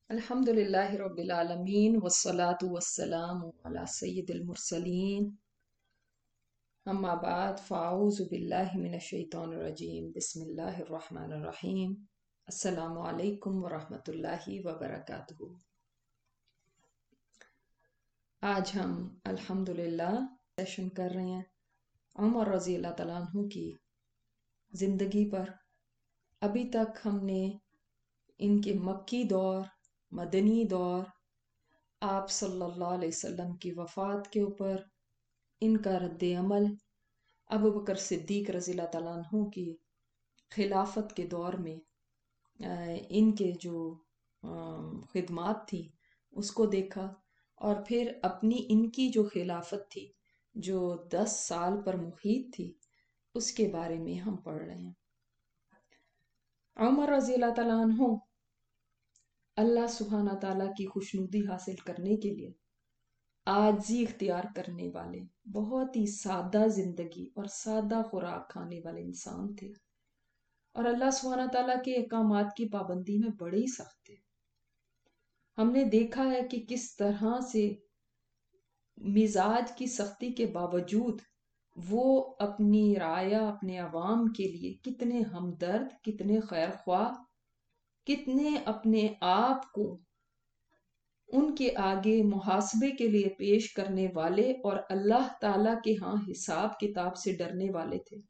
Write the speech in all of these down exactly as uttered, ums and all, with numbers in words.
الحمد لله رب العالمين والصلاة والسلام على سيد المرسلين. أما بعد فأعوذ بالله من الشيطان الرجيم. بسم الله الرحمن الرحيم. السلام عليكم ورحمة الله وبركاته. آج ہم الحمدللہ سیشن کر رہے ہیں عمر رضی اللہ تعالیٰ عنہ کی زندگی پر. ابھی تک ہم نے ان کے مکی دور، مدنی دور، آپ صلی اللہ علیہ وسلم کی وفات کے اوپر ان کا رد عمل، ابو بکر صدیق رضی اللہ تعالیٰ عنہ کی خلافت کے دور میں ان کے جو خدمات تھی اس کو دیکھا، اور پھر اپنی ان کی جو خلافت تھی جو دس سال پر محیط تھی اس کے بارے میں ہم پڑھ رہے ہیں. عمر رضی اللہ تعالیٰ عنہ اللہ سبحانہ تعالیٰ کی خوشنودی حاصل کرنے کے لیے عاجزی اختیار کرنے والے، بہت ہی سادہ زندگی اور سادہ خوراک کھانے والے انسان تھے، اور اللہ سبحانہ تعالیٰ کے احکامات کی پابندی میں بڑے ہی سخت تھے. ہم نے دیکھا ہے کہ کس طرح سے مزاج کی سختی کے باوجود وہ اپنی رعایا، اپنے عوام کے لیے کتنے ہمدرد، کتنے خیر خواہ، کتنے اپنے آپ کو ان کے آگے محاسبے کے لیے پیش کرنے والے اور اللہ تعالیٰ کے ہاں حساب کتاب سے ڈرنے والے تھے.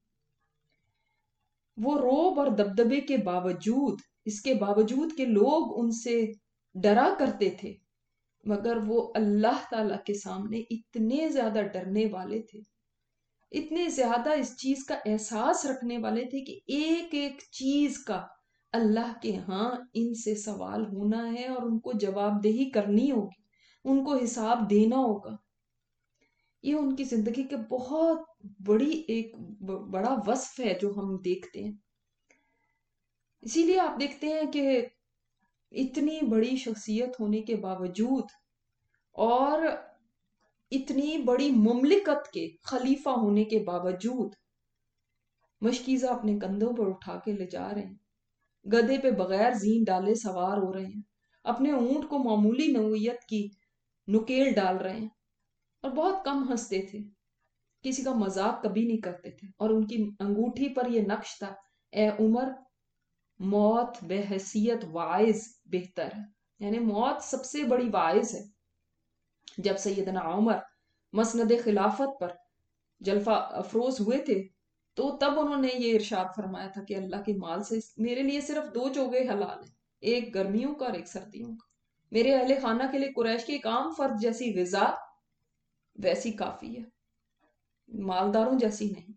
وہ روب اور دبدبے کے باوجود، اس کے باوجود کہ لوگ ان سے ڈرا کرتے تھے، مگر وہ اللہ تعالیٰ کے سامنے اتنے زیادہ ڈرنے والے تھے، اتنے زیادہ اس چیز کا احساس رکھنے والے تھے کہ ایک ایک چیز کا اللہ کے ہاں ان سے سوال ہونا ہے اور ان کو جواب دہی کرنی ہوگی، ان کو حساب دینا ہوگا. یہ ان کی زندگی کے بہت بڑی ایک بڑا وصف ہے جو ہم دیکھتے ہیں. اسی لیے آپ دیکھتے ہیں کہ اتنی بڑی شخصیت ہونے کے باوجود اور اتنی بڑی مملکت کے خلیفہ ہونے کے باوجود مشکیزہ اپنے کندھوں پر اٹھا کے لے جا رہے ہیں، گدھے پہ بغیر زین ڈالے سوار ہو رہے ہیں، اپنے اونٹ کو معمولی نوعیت کی نکیل ڈال رہے ہیں، اور بہت کم ہنستے تھے، کسی کا مذاق کبھی نہیں کرتے تھے. اور ان کی انگوٹھی پر یہ نقش تھا: اے عمر، موت بے حیثیت واعظ بہتر ہے. یعنی موت سب سے بڑی واعظ ہے. جب سیدنا عمر مسند خلافت پر جلفہ افروز ہوئے تھے تو تب انہوں نے یہ ارشاد فرمایا تھا کہ اللہ کے مال سے میرے لیے صرف دو چوگے حلال ہیں، ایک گرمیوں کا اور ایک سردیوں کا. میرے اہل خانہ کے لیے قریش کی ایک عام فرد جیسی غذا ویسی کافی ہے، مالداروں جیسی نہیں.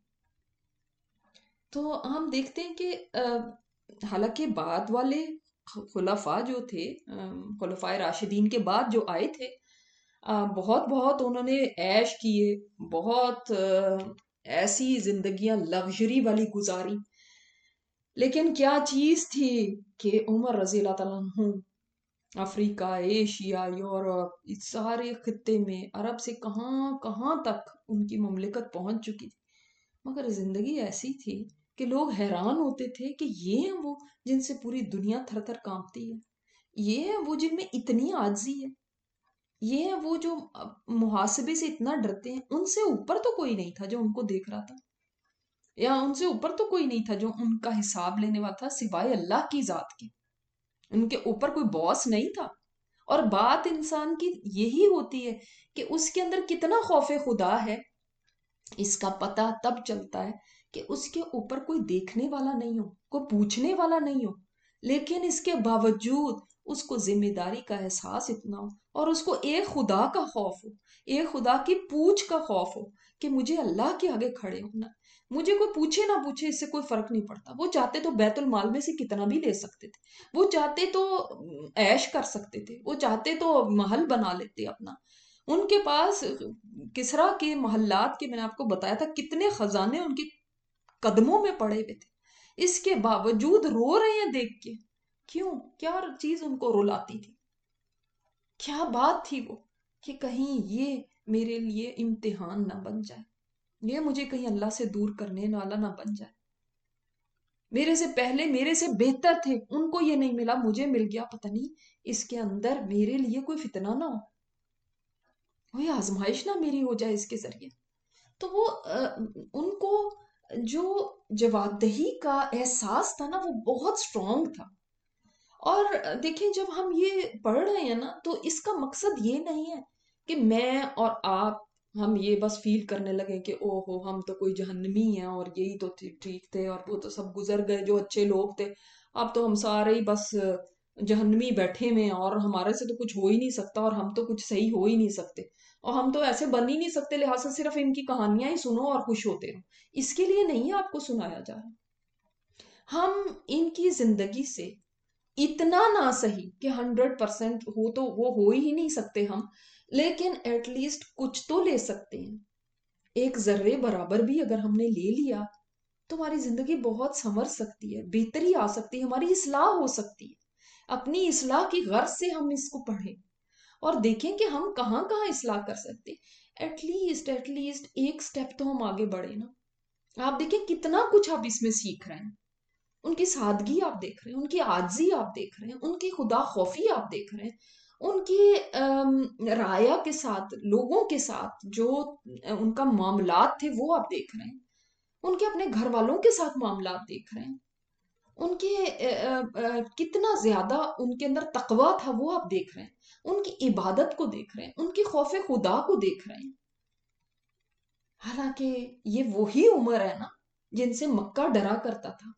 تو ہم دیکھتے ہیں کہ حالانکہ بعد والے خلفاء جو تھے، خلفائے راشدین کے بعد جو آئے تھے، بہت بہت انہوں نے عیش کیے، بہت ایسی زندگیاں لگژری والی گزاری. لیکن کیا چیز تھی کہ عمر رضی اللہ تعالیٰ عنہ افریقہ، ایشیا، یورپ، اس سارے خطے میں عرب سے کہاں کہاں تک ان کی مملکت پہنچ چکی تھی، مگر زندگی ایسی تھی کہ لوگ حیران ہوتے تھے کہ یہ ہیں وہ جن سے پوری دنیا تھر تھر کانپتی ہے، یہ ہیں وہ جن میں اتنی عاجزی ہے، یہ ہیں وہ جو محاسبے سے اتنا ڈرتے ہیں. ان سے اوپر تو کوئی نہیں تھا جو ان کو دیکھ رہا تھا، یا ان سے اوپر تو کوئی نہیں تھا جو ان کا حساب لینے والا تھا سوائے اللہ کی ذات کے. ان کے اوپر کوئی باس نہیں تھا. اور بات انسان کی یہی ہوتی ہے کہ اس کے اندر کتنا خوف خدا ہے، اس کا پتہ تب چلتا ہے کہ اس کے اوپر کوئی دیکھنے والا نہیں ہو، کوئی پوچھنے والا نہیں ہو، لیکن اس کے باوجود اس کو ذمہ داری کا احساس اتنا ہو، اور اس کو ایک خدا کا خوف ہو، ایک خدا کی پوچھ کا خوف ہو کہ مجھے اللہ کے آگے کھڑے ہونا، مجھے کوئی پوچھے نہ پوچھے اس سے کوئی فرق نہیں پڑتا. وہ چاہتے تو بیت المال میں سے کتنا بھی لے سکتے تھے، وہ چاہتے تو عیش کر سکتے تھے، وہ چاہتے تو محل بنا لیتے اپنا. ان کے پاس کسرا کے محلات کے، میں نے آپ کو بتایا تھا کتنے خزانے ان کے قدموں میں پڑے ہوئے تھے، اس کے باوجود رو رہے ہیں دیکھ کے. کیوں؟ کیا چیز ان کو رلاتی تھی؟ کیا بات تھی وہ کہ کہیں یہ میرے لیے امتحان نہ بن جائے، یہ مجھے کہیں اللہ سے دور کرنے والا نہ بن جائے. میرے سے پہلے میرے سے بہتر تھے، ان کو یہ نہیں ملا، مجھے مل گیا، پتہ نہیں اس کے اندر میرے لیے کوئی فتنہ نہ ہو، کوئی آزمائش نہ میری ہو جائے اس کے ذریعے۔ تو وہ ان کو جو جوابدہی کا احساس تھا نا وہ بہت سٹرونگ تھا۔ اور دیکھیں جب ہم یہ پڑھ رہے ہیں نا تو اس کا مقصد یہ نہیں ہے کہ میں اور آپ ہم یہ بس فیل کرنے لگے کہ او ہو ہم تو کوئی جہنمی ہیں اور یہی تو ٹھیک تھے اور وہ تو سب گزر گئے جو اچھے لوگ تھے، اب تو ہم سارے ہی بس جہنمی بیٹھے ہوئے ہیں اور ہمارے سے تو کچھ ہو ہی نہیں سکتا اور ہم تو کچھ صحیح ہو ہی نہیں سکتے اور ہم تو ایسے بن ہی نہیں سکتے، لہٰذا صرف ان کی کہانیاں ہی سنو اور خوش ہوتے رہو۔ اس کے لیے نہیں آپ کو سنایا جا رہا، ہم ان کی زندگی سے اتنا نہ صحیح کہ ہنڈریڈ پرسینٹ ہو تو وہ ہو ہی نہیں سکتے ہم، لیکن ایٹ لیسٹ کچھ تو لے سکتے ہیں۔ ایک ذرے برابر بھی اگر ہم نے لے لیا تو ہماری زندگی بہت سنور سکتی ہے، بہتری آ سکتی ہے، ہماری اصلاح ہو سکتی ہے۔ اپنی اصلاح کی غرض سے ہم اس کو پڑھیں اور دیکھیں کہ ہم کہاں کہاں اصلاح کر سکتے، ایٹ لیسٹ ایٹ لیسٹ ایک سٹیپ تو ہم آگے بڑھے نا۔ آپ دیکھیں کتنا کچھ آپ اس میں سیکھ رہے ہیں، ان کی سادگی آپ دیکھ رہے ہیں، ان کی عاجزی آپ دیکھ رہے ہیں، ان کی خدا خوفی آپ دیکھ رہے ہیں، ان کی رایا کے ساتھ لوگوں کے ساتھ جو ان کا معاملات تھے وہ آپ دیکھ رہے ہیں، ان کے اپنے گھر والوں کے ساتھ معاملات دیکھ رہے ہیں، ان کے کتنا زیادہ ان کے اندر تقوی تھا وہ آپ دیکھ رہے ہیں، ان کی عبادت کو دیکھ رہے ہیں، ان کی خوف خدا کو دیکھ رہے ہیں۔ حالانکہ یہ وہی عمر ہے نا جن سے مکہ ڈرا کرتا تھا،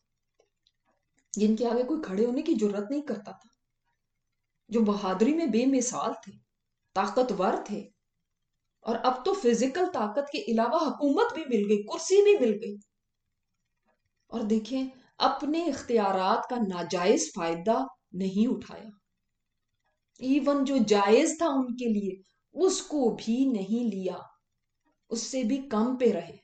جن کے آگے کوئی کھڑے ہونے کی جرت نہیں کرتا تھا، جو بہادری میں بے مثال تھے، طاقتور تھے، اور اب تو فزیکل طاقت کے علاوہ حکومت بھی مل گئی، کرسی بھی مل گئی، اور دیکھیں اپنے اختیارات کا ناجائز فائدہ نہیں اٹھایا، ایون جو جائز تھا ان کے لیے اس کو بھی نہیں لیا، اس سے بھی کم پہ رہے۔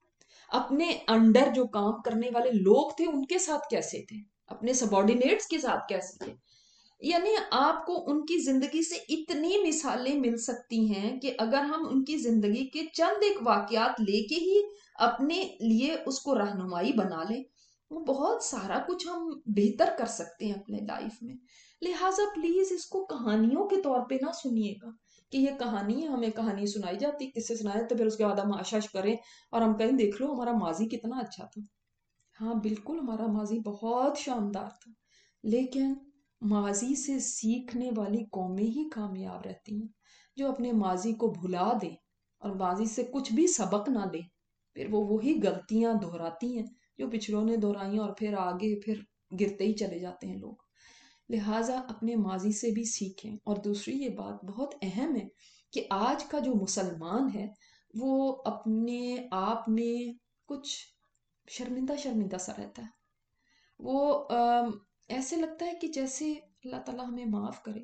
اپنے انڈر جو کام کرنے والے لوگ تھے ان کے ساتھ کیسے تھے، اپنے سبارڈینیٹس کے ساتھ کیسے تھے۔ یعنی آپ کو ان کی زندگی سے اتنی مثالیں مل سکتی ہیں کہ اگر ہم ان کی زندگی کے چند ایک واقعات لے کے ہی اپنے لیے اس کو رہنمائی بنا لیں، وہ بہت سارا کچھ ہم بہتر کر سکتے ہیں اپنے لائف میں۔ لہٰذا پلیز اس کو کہانیوں کے طور پہ نہ سنیے گا کہ یہ کہانی ہے، ہمیں کہانی سنائی جاتی، کس سے سنائے تو پھر اس کے بعد ہم آشش کریں اور ہم کہیں دیکھ لو ہمارا ماضی کتنا اچھا تھا۔ ہاں بالکل ہمارا ماضی بہت شاندار تھا، لیکن ماضی سے سیکھنے والی قومیں ہی کامیاب رہتی ہیں، جو اپنے ماضی کو بھلا دیں اور ماضی سے کچھ بھی سبق نہ لیں، پھر وہ وہی غلطیاں دہراتی ہیں جو پچھلوں نے دہرائی اور پھر آگے پھر گرتے ہی چلے جاتے ہیں لوگ۔ لہٰذا اپنے ماضی سے بھی سیکھیں۔ اور دوسری یہ بات بہت اہم ہے کہ آج کا جو مسلمان ہے وہ اپنے آپ میں کچھ شرمندہ شرمندہ سا رہتا ہے، وہ ایسے لگتا ہے کہ جیسے اللہ تعالیٰ ہمیں معاف کرے،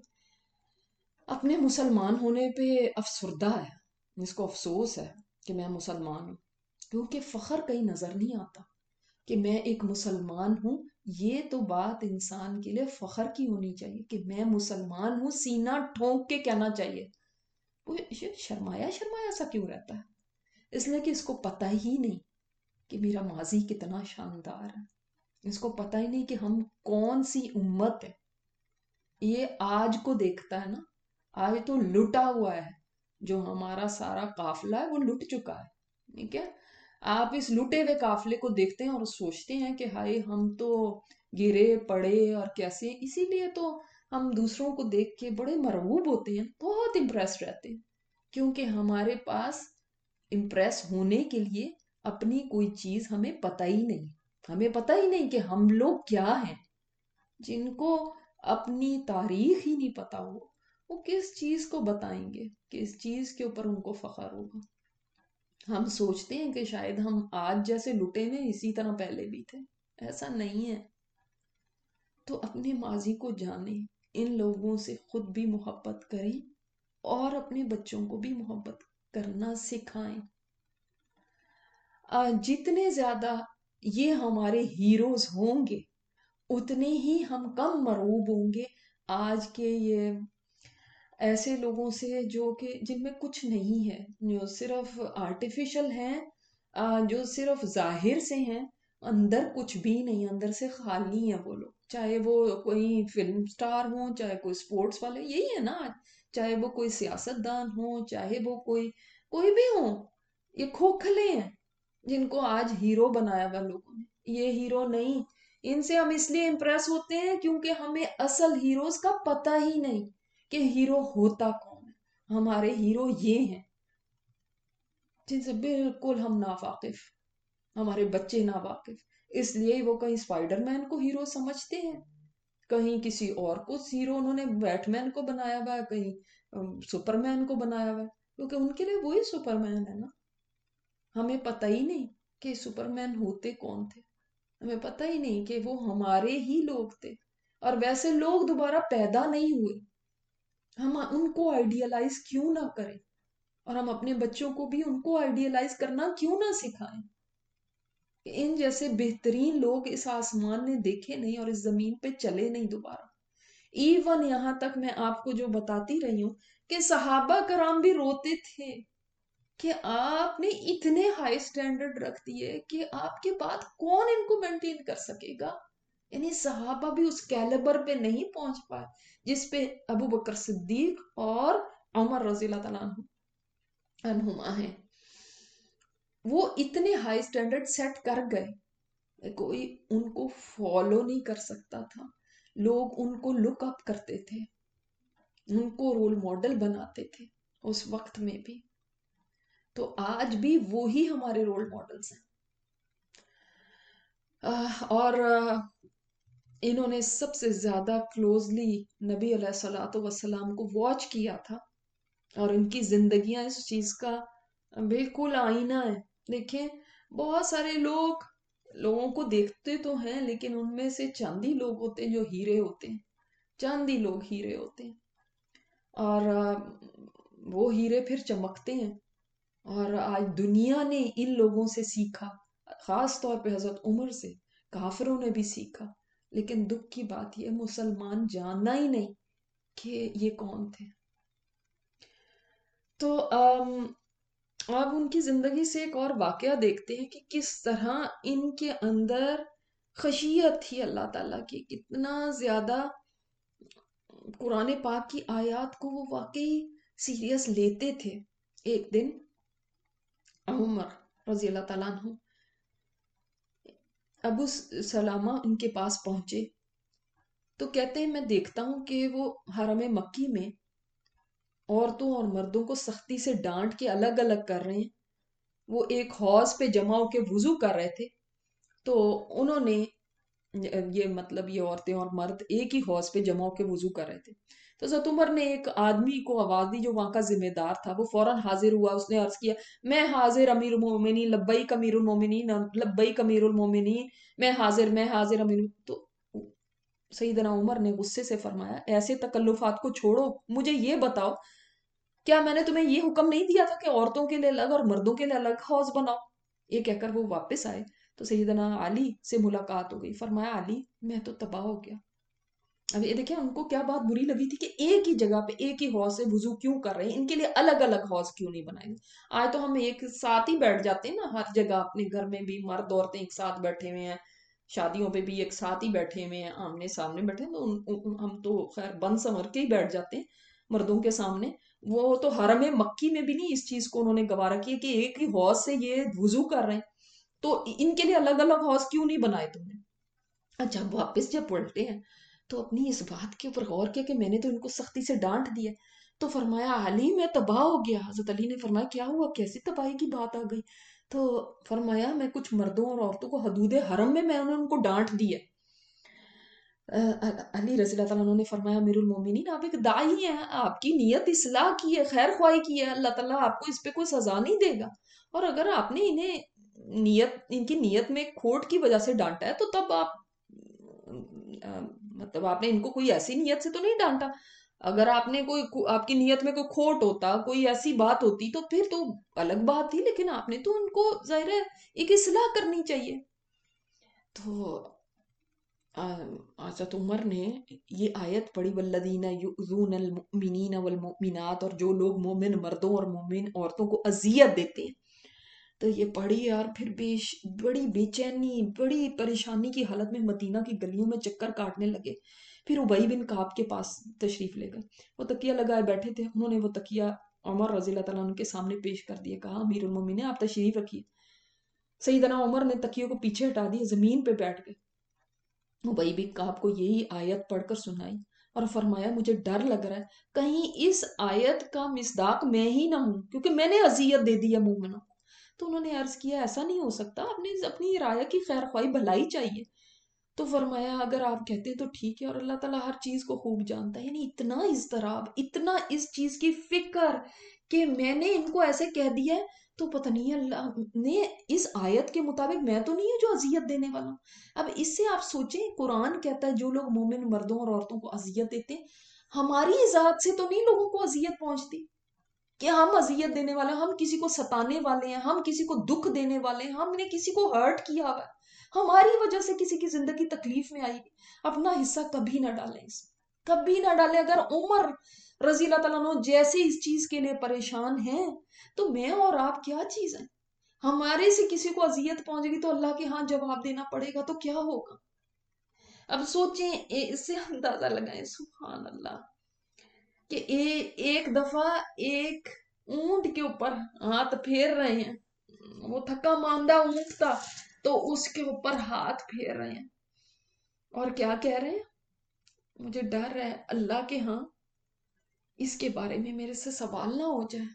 اپنے مسلمان ہونے پہ افسردہ ہے، اس کو افسوس ہے کہ میں مسلمان ہوں، کیونکہ فخر کہیں نظر نہیں آتا کہ میں ایک مسلمان ہوں۔ یہ تو بات انسان کے لیے فخر کی ہونی چاہیے کہ میں مسلمان ہوں، سینہ ٹھونک کے کہنا چاہیے۔ وہ شرمایا شرمایا سا کیوں رہتا ہے؟ اس لیے کہ اس کو پتہ ہی نہیں کہ میرا ماضی کتنا شاندار ہے، اس کو پتہ ہی نہیں کہ ہم کون سی امت ہے۔ یہ آج کو دیکھتا ہے نا، آج تو لٹا ہوا ہے، جو ہمارا سارا قافلہ ہے وہ لٹ چکا ہے، ٹھیک ہے؟ آپ اس لٹے ہوئے قافلے کو دیکھتے ہیں اور سوچتے ہیں کہ ہائے ہم تو گرے پڑے اور کیسے، اسی لیے تو ہم دوسروں کو دیکھ کے بڑے مرعوب ہوتے ہیں، بہت امپریس رہتے ہیں، کیونکہ ہمارے پاس امپریس ہونے کے لیے اپنی کوئی چیز ہمیں پتہ ہی نہیں، ہمیں پتہ ہی نہیں کہ ہم لوگ کیا ہیں۔ جن کو اپنی تاریخ ہی نہیں پتا ہو وہ کس چیز کو بتائیں گے، کس چیز کے اوپر ان کو فخر ہوگا۔ ہم سوچتے ہیں کہ شاید ہم آج جیسے لٹے ہوئے اسی طرح پہلے بھی تھے، ایسا نہیں ہے۔ تو اپنے ماضی کو جانیں، ان لوگوں سے خود بھی محبت کریں اور اپنے بچوں کو بھی محبت کرنا سکھائیں۔ جتنے زیادہ یہ ہمارے ہیروز ہوں گے اتنے ہی ہم کم مرعوب ہوں گے آج کے یہ ایسے لوگوں سے جو کہ جن میں کچھ نہیں ہے، جو صرف آرٹیفیشل ہیں، جو صرف ظاہر سے ہیں، اندر کچھ بھی نہیں، اندر سے خالی ہیں وہ لوگ، چاہے وہ کوئی فلم سٹار ہوں، چاہے کوئی سپورٹس والے، یہی ہے نا آج، چاہے وہ کوئی سیاست دان ہوں، چاہے وہ کوئی کوئی بھی ہوں، یہ کھوکھلے ہیں جن کو آج ہیرو بنایا ہوا لوگوں نے. یہ ہیرو نہیں. ان سے ہم اس لیے امپریس ہوتے ہیں کیونکہ ہمیں اصل ہیروز کا پتہ ہی نہیں کہ ہیرو ہوتا کون ہے. ہمارے ہیرو یہ ہیں جن سے بالکل ہم ناواقف، ہمارے بچے ناواقف. اس لیے وہ کہیں اسپائڈر مین کو ہیرو سمجھتے ہیں، کہیں کسی اور کو ہیرو، انہوں نے بیٹ مین کو بنایا ہوا ہے، کہیں سپر مین کو بنایا ہوا ہے، کیونکہ ان کے لیے وہی سپر مین ہے نا. ہمیں پتہ ہی نہیں کہ سپر مین ہوتے کون تھے، ہمیں پتہ ہی نہیں کہ وہ ہمارے ہی لوگ تھے، اور ویسے لوگ دوبارہ پیدا نہیں ہوئے. ہم ان کو آئیڈیالائز کیوں نہ کریں، اور ہم اپنے بچوں کو بھی ان کو آئیڈیالائز کرنا کیوں نہ سکھائیں. ان جیسے بہترین لوگ اس آسمان نے دیکھے نہیں اور اس زمین پہ چلے نہیں دوبارہ. ایون یہاں تک میں آپ کو جو بتاتی رہی ہوں کہ صحابہ کرام بھی روتے تھے کہ آپ نے اتنے ہائی سٹینڈرڈ رکھ دیے کہ آپ کے بعد کون ان کو مینٹین کر سکے گا. یعنی صحابہ بھی اس کیلیبر پہ نہیں پہنچ پائے جس پہ ابو بکر صدیق اور عمر رضی اللہ تعالیٰ عنہما ہیں. وہ اتنے ہائی سٹینڈرڈ سیٹ کر گئے، کوئی ان کو فالو نہیں کر سکتا تھا. لوگ ان کو لک اپ کرتے تھے، ان کو رول ماڈل بناتے تھے اس وقت میں بھی. تو آج بھی وہی ہمارے رول ماڈلز ہیں. اور انہوں نے سب سے زیادہ کلوزلی نبی علیہ الصلوۃ والسلام کو واچ کیا تھا، اور ان کی زندگیاں اس چیز کا بالکل آئینہ ہے. دیکھیں بہت سارے لوگ لوگوں کو دیکھتے تو ہیں، لیکن ان میں سے چند ہی لوگ ہوتے ہیں جو ہیرے ہوتے ہیں، چند ہی لوگ ہیرے ہوتے ہیں، اور وہ ہیرے پھر چمکتے ہیں. اور آج دنیا نے ان لوگوں سے سیکھا، خاص طور پہ حضرت عمر سے. کافروں نے بھی سیکھا، لیکن دکھ کی بات یہ مسلمان جاننا ہی نہیں کہ یہ کون تھے. تو اب ان کی زندگی سے ایک اور واقعہ دیکھتے ہیں کہ کس طرح ان کے اندر خشیت تھی اللہ تعالیٰ کی، کتنا زیادہ قرآن پاک کی آیات کو وہ واقعی سیریس لیتے تھے. ایک دن عمر رضی اللہ تعالیٰ عنہ ابو سلامہ ان کے پاس پہنچے تو کہتے ہیں میں دیکھتا ہوں کہ وہ حرم مکی میں عورتوں اور مردوں کو سختی سے ڈانٹ کے الگ الگ کر رہے ہیں. وہ ایک حوض پہ جمع ہو کے وضو کر رہے تھے، تو انہوں نے یہ مطلب یہ عورتیں اور مرد ایک ہی حوض پہ جمع ہو کے وضو کر رہے تھے. تو حضرت عمر نے ایک آدمی کو آواز دی جو وہاں کا ذمہ دار تھا. وہ فوراً حاضر ہوا، اس نے عرض کیا میں حاضر امیر المومنین، لبیک امیر المومنین، لبیک امیر المومنین، میں حاضر میں حاضر امیر. تو سیدنا عمر نے غصے سے فرمایا ایسے تکلفات کو چھوڑو، مجھے یہ بتاؤ کیا میں نے تمہیں یہ حکم نہیں دیا تھا کہ عورتوں کے لیے الگ اور مردوں کے لیے الگ حوض بناؤ. یہ کہہ کر وہ واپس آئے تو سیدنا علی سے ملاقات ہو گئی. فرمایا علی میں تو تباہ ہو گیا. اب یہ دیکھیں ان کو کیا بات بری لگی تھی کہ ایک ہی جگہ پہ ایک ہی حوض سے وضو کیوں کر رہے ہیں، ان کے لیے الگ الگ حوض کیوں نہیں بنائے گے. آج تو ہم ایک ساتھ ہی بیٹھ جاتے ہیں نا، ہر جگہ اپنے گھر میں بھی مرد عورتیں ایک ساتھ بیٹھے ہوئے ہیں، شادیوں پہ بھی ایک ساتھ ہی بیٹھے ہوئے ہیں، آمنے سامنے بیٹھے ہیں. تو ہم تو خیر بند سمر کے ہی بیٹھ جاتے ہیں مردوں کے سامنے. وہ تو حرم مکی میں بھی نہیں اس چیز کو انہوں نے گوارا کیا کہ ایک ہی حوض سے یہ وضو کر رہے ہیں، تو ان کے لیے الگ الگ حوض کیوں نہیں بنائے تم نے. اچھا واپس جب پلٹے ہیں تو اپنی اس بات کے اوپر غور کیا کہ میں نے تو ان کو سختی سے ڈانٹ دیا. تو فرمایا علی میں تباہ ہو گیا. حضرت علی نے فرمایا کیا ہوا، کیسی تباہی کی بات آ گئی. تو فرمایا میں کچھ مردوں اور عورتوں کو حدود حرم میں میں نے ان کو ڈانٹ دیا. علی رضی اللہ تعالیٰ نے فرمایا امیر المومنین آپ ایک داعی ہیں، آپ کی نیت اصلاح کی ہے، خیر خواہی کی ہے، اللہ تعالیٰ آپ کو اس پہ کوئی سزا نہیں دے گا. اور اگر آپ نے انہیں نیت ان کی نیت میں کھوٹ کی وجہ سے ڈانٹا ہے تو تب آپ مطلب آپ نے ان کو کوئی ایسی نیت سے تو نہیں ڈانٹا. اگر آپ نے کوئی آپ کی نیت میں کوئی کھوٹ ہوتا، کوئی ایسی بات ہوتی تو پھر تو الگ بات تھی، لیکن آپ نے تو ان کو ظاہر ہے ایک اصلاح کرنی چاہیے. تو حضرت عمر نے یہ آیت پڑھی والذین یؤذون المؤمنین والمؤمنات، اور جو لوگ مومن مردوں اور مومن عورتوں کو اذیت دیتے ہیں تو یہ پڑھی اور پھر بیش بڑی بے چینی بڑی پریشانی کی حالت میں مدینہ کی گلیوں میں چکر کاٹنے لگے. پھر ابی بن کعب کے پاس تشریف لے گئے. وہ تکیہ لگائے بیٹھے تھے. انہوں نے وہ تکیہ عمر رضی اللہ تعالیٰ عنہ کے سامنے پیش کر دیا. کہا امیر المومنین آپ تشریف رکھیے. سیدنا عمر نے تکیوں کو پیچھے ہٹا دیا, زمین پہ بیٹھ گئے. ابی بن کعب کو یہی آیت پڑھ کر سنائی اور فرمایا مجھے ڈر لگ رہا ہے کہیں اس آیت کا مصداق میں ہی نہ ہوں, کیونکہ میں نے اذیت دے دی ہے مومنوں کو. تو انہوں نے عرض کیا ایسا نہیں ہو سکتا, اپنی اپنی رعایا کی خیر خواہی بھلائی چاہیے. تو فرمایا اگر آپ کہتے ہیں تو ٹھیک ہے, اور اللہ تعالیٰ ہر چیز کو خوب جانتا ہے. یعنی اتنا اضطراب, اتنا اس چیز کی فکر کہ میں نے ان کو ایسے کہہ دیا ہے, تو پتہ نہیں اللہ نے اس آیت کے مطابق میں تو نہیں ہے جو اذیت دینے والا ہوں. اب اس سے آپ سوچیں, قرآن کہتا ہے جو لوگ مومن مردوں اور عورتوں کو اذیت دیتے ہیں, ہماری ذات سے تو نہیں لوگوں کو اذیت پہنچتی کہ ہم اذیت دینے والے ہیں, ہم کسی کو ستانے والے ہیں, ہم کسی کو دکھ دینے والے ہیں, ہم نے کسی کو ہرٹ کیا ہوا ہے, ہماری وجہ سے کسی کی زندگی تکلیف میں آئی. اپنا حصہ کبھی نہ ڈالیں, اس کبھی نہ ڈالیں. اگر عمر رضی اللہ تعالیٰ عنہ جیسے اس چیز کے لیے پریشان ہیں تو میں اور آپ کیا چیز ہیں؟ ہمارے سے کسی کو اذیت پہنچے گی تو اللہ کے ہاں جواب دینا پڑے گا, تو کیا ہوگا؟ اب سوچیں, اس سے اندازہ لگائیں سبحان اللہ کہ ایک دفعہ ایک اونٹ کے اوپر ہاتھ پھیر رہے ہیں, وہ تھکا ماندہ اونٹ تھا تو اس کے اوپر ہاتھ پھیر رہے ہیں اور کیا کہہ رہے ہیں, مجھے ڈر ہے اللہ کے ہاں اس کے بارے میں میرے سے سوال نہ ہو جائے,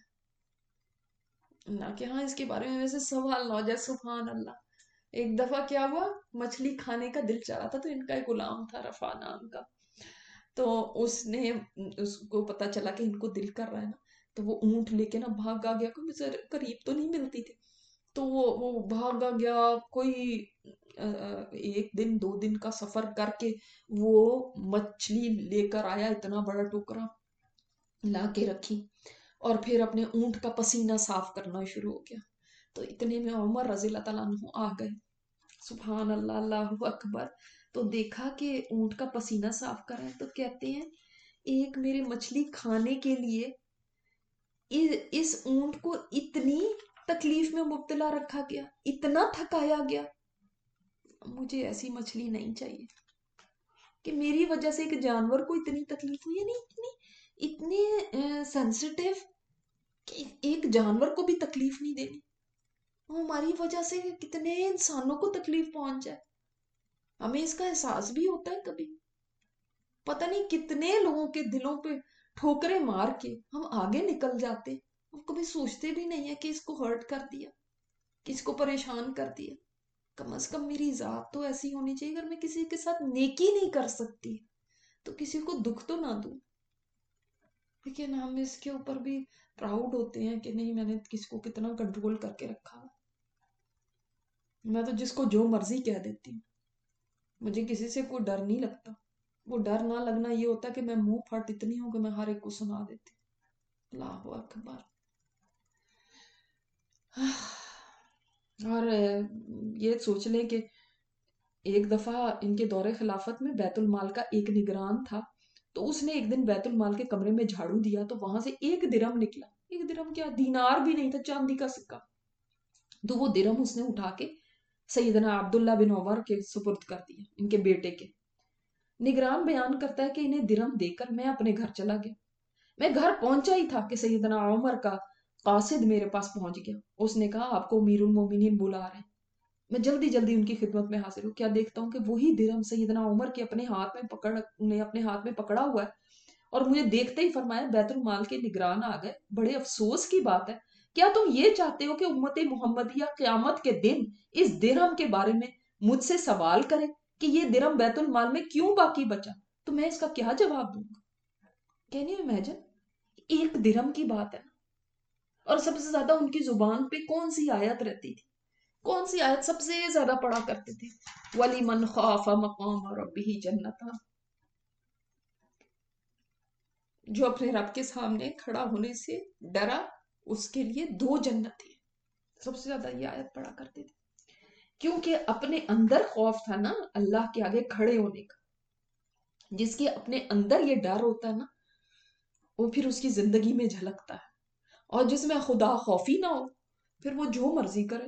اللہ کے ہاں اس کے بارے میں میرے سے سوال نہ ہو جائے. سبحان اللہ. ایک دفعہ کیا ہوا, مچھلی کھانے کا دل چاہ رہا تھا, تو ان کا ایک غلام تھا رفع نام کا, تو اس نے اس کو پتا چلا کہ ان کو دل کر رہا ہے نا, تو وہ اونٹ لے کے نا بھاگا گیا, کوئی قریب تو نہیں ملتی تھی, تو وہ وہ بھاگا گیا, کوئی ایک دن دو دن کا سفر کر کے وہ مچھلی لے کر آیا, اتنا بڑا ٹوکرا لا کے رکھی, اور پھر اپنے اونٹ کا پسینہ صاف کرنا شروع ہو گیا. تو اتنے میں عمر رضی اللہ تعالیٰ عنہ آ گئے. سبحان اللہ, اللہ اکبر. تو دیکھا کہ اونٹ کا پسینہ صاف کر رہے ہیں, تو کہتے ہیں ایک میرے مچھلی کھانے کے لیے اس اونٹ کو اتنی تکلیف میں مبتلا رکھا گیا, اتنا تھکایا گیا. مجھے ایسی مچھلی نہیں چاہیے کہ میری وجہ سے ایک جانور کو اتنی تکلیف ہوئی, نہیں اتنی اتنے سینسیٹیو کہ ایک جانور کو بھی تکلیف نہیں دینی. ہماری وجہ سے کتنے انسانوں کو تکلیف پہنچ جائے, ہمیں اس کا احساس بھی ہوتا ہے کبھی؟ پتہ نہیں کتنے لوگوں کے دلوں پہ ٹھوکریں مار کے ہم آگے نکل جاتے, ہم کبھی سوچتے بھی نہیں ہے کہ اس کو ہرٹ کر دیا, کس کو پریشان کر دیا. کم از کم میری ذات تو ایسی ہونی چاہیے, اگر میں کسی کے ساتھ نیکی نہیں کر سکتی تو کسی کو دکھ تو نہ دوں. لیکن ہم اس کے اوپر بھی پراؤڈ ہوتے ہیں کہ نہیں میں نے کسی کو کتنا کنٹرول کر کے رکھا, میں تو جس کو جو مرضی کہہ دیتی ہوں, مجھے کسی سے کوئی ڈر نہیں لگتا. وہ ڈر نہ لگنا یہ ہوتا ہے کہ میں منہ پھٹ اتنی ہوں کہ میں ہر ایک کو سنا دیتی. اللہ اکبر. اور یہ سوچ لیں کہ ایک دفعہ ان کے دور خلافت میں بیت المال کا ایک نگران تھا, تو اس نے ایک دن بیت المال کے کمرے میں جھاڑو دیا تو وہاں سے ایک درہم نکلا. ایک درہم کیا, دینار بھی نہیں تھا, چاندی کا سکہ. تو وہ درہم اس نے اٹھا کے سیدنا عبداللہ بن عمر کے سپرد کر دیا, ان کے بیٹے کے. نگران بیان کرتا ہے کہ انہیں درہم دے کر میں اپنے گھر چلا گیا. میں گھر پہنچا ہی تھا کہ سیدنا عمر کا قاصد میرے پاس پہنچ گیا. اس نے کہا آپ کو امیر المومنین بلا رہے ہیں. میں جلدی جلدی ان کی خدمت میں حاضر ہوں. کیا دیکھتا ہوں کہ وہی درہم سیدنا عمر کے اپنے ہاتھ میں پکڑ نے اپنے ہاتھ میں پکڑا ہوا ہے, اور مجھے دیکھتے ہی فرمایا بیت المال کے نگران آ گئے, بڑے افسوس کی بات ہے, کیا تم یہ چاہتے ہو کہ امت محمدیہ قیامت کے دن اس درہم کے بارے میں مجھ سے سوال کرے کہ یہ درہم بیت المال میں کیوں باقی بچا؟ تو میں اس کا کیا جواب دوں گا؟ Can you imagine? ایک درہم کی بات ہے نا, اور سب سے زیادہ ان کی زبان پہ کون سی آیت رہتی تھی, کون سی آیت سب سے زیادہ پڑھا کرتے تھے؟ وَلِمَنْ خَافَ مَقَامَ رَبِّهِ جَنَّتَانِ, جو اپنے رب کے سامنے کھڑا ہونے سے ڈرا اس کے لیے دو جنت ہیں. سب سے زیادہ یہ آیت پڑھا کرتے تھے, کیونکہ اپنے اندر خوف تھا نا اللہ کے آگے کھڑے ہونے کا. جس کے اپنے اندر یہ ڈر ہوتا ہے نا, وہ پھر اس کی زندگی میں جھلکتا ہے. اور جس میں خدا خوفی نہ ہو پھر وہ جو مرضی کرے.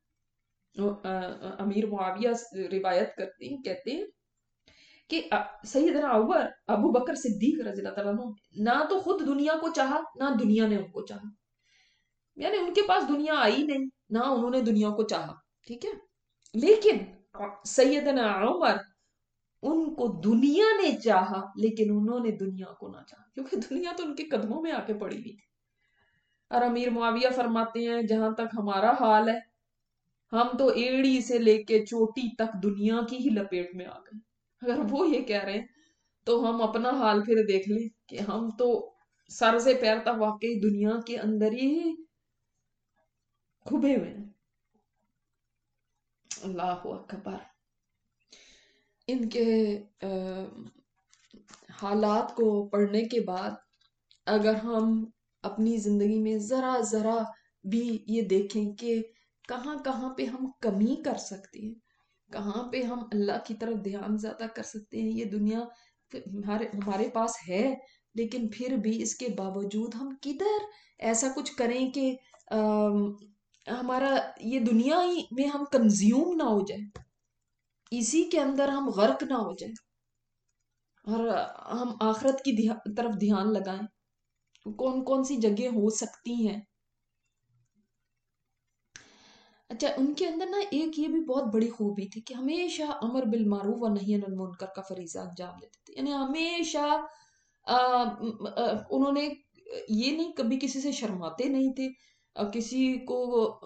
امیر معاویہ روایت کرتے ہیں، کہتے ہیں کہ سیدنا عمر ابو بکر صدیق رضی اللہ تعالیٰ عنہ نہ تو خود دنیا کو چاہا نہ دنیا نے ان کو چاہا، یعنی ان کے پاس دنیا آئی نہیں نہ انہوں نے دنیا کو چاہا، ٹھیک ہے. لیکن سیدنا عمر ان کو دنیا نے چاہا لیکن انہوں نے دنیا کو نہ چاہا، کیونکہ دنیا تو ان کے قدموں میں آ کے پڑی ہوئی تھی. اور امیر معاویہ فرماتے ہیں جہاں تک ہمارا حال ہے ہم تو ایڑی سے لے کے چوٹی تک دنیا کی ہی لپیٹ میں آ گئے. اگر وہ یہ کہہ رہے ہیں تو ہم اپنا حال پھر دیکھ لیں کہ ہم تو سر سے پیر تک واقعی دنیا کے اندر ہی کھبے ہوئے ہیں. اللہ اکبر. ان کے حالات کو پڑھنے کے بعد اگر ہم اپنی زندگی میں ذرا ذرا بھی یہ دیکھیں کہ کہاں کہاں پہ ہم کمی کر سکتے ہیں، کہاں پہ ہم اللہ کی طرف دھیان زیادہ کر سکتے ہیں. یہ دنیا ہمارے ہمارے پاس ہے لیکن پھر بھی اس کے باوجود ہم کدھر ایسا کچھ کریں کہ ہمارا یہ دنیا ہی میں ہم کنزیوم نہ ہو جائے، اسی کے اندر ہم غرق نہ ہو جائے اور ہم آخرت کی طرف دھیان لگائیں. کون کون سی جگہ ہو سکتی ہیں. اچھا ان کے اندر نا ایک یہ بھی بہت بڑی خوبی تھی کہ ہمیشہ امر بالمعروف و نہی عن المنکر کا فریضہ انجام دیتے تھے. یعنی ہمیشہ انہوں نے یہ نہیں کبھی کسی سے شرماتے نہیں تھے، کسی کو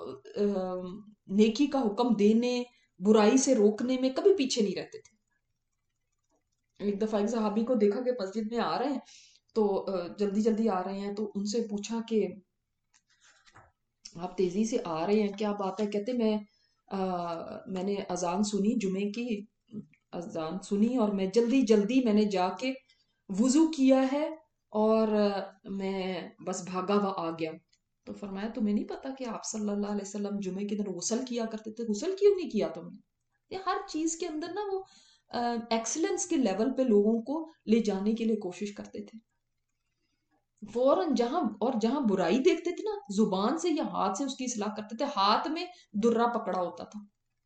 نیکی کا حکم دینے برائی سے روکنے میں کبھی پیچھے نہیں رہتے تھے. ایک دفعہ ایک صحابی کو دیکھا کہ مسجد میں آ رہے ہیں تو جلدی جلدی آ رہے ہیں تو ان سے پوچھا کہ آپ تیزی سے آ رہے ہیں کیا بات ہے؟ کہتے میں میں نے اذان سنی، جمعے کی اذان سنی اور میں جلدی جلدی میں نے جا کے وضو کیا ہے اور میں بس بھاگا ہوا آ گیا. تو فرمایا تمہیں نہیں پتا کہ آپ صلی اللہ علیہ وسلم جمعے کے دن غسل کیا کرتے تھے؟ غسل کیوں نہیں کیا تم نے؟ یہ ہر چیز کے اندر نا وہ ایکسلنس کے لیول پہ لوگوں کو لے جانے کے لیے کوشش کرتے تھے. فوراً جہاں اور جہاں برائی دیکھتے تھے نا زبان سے یا ہاتھ سے اس کی اصلاح کرتے تھے. ہاتھ میں درہ پکڑا ہوتا تھا.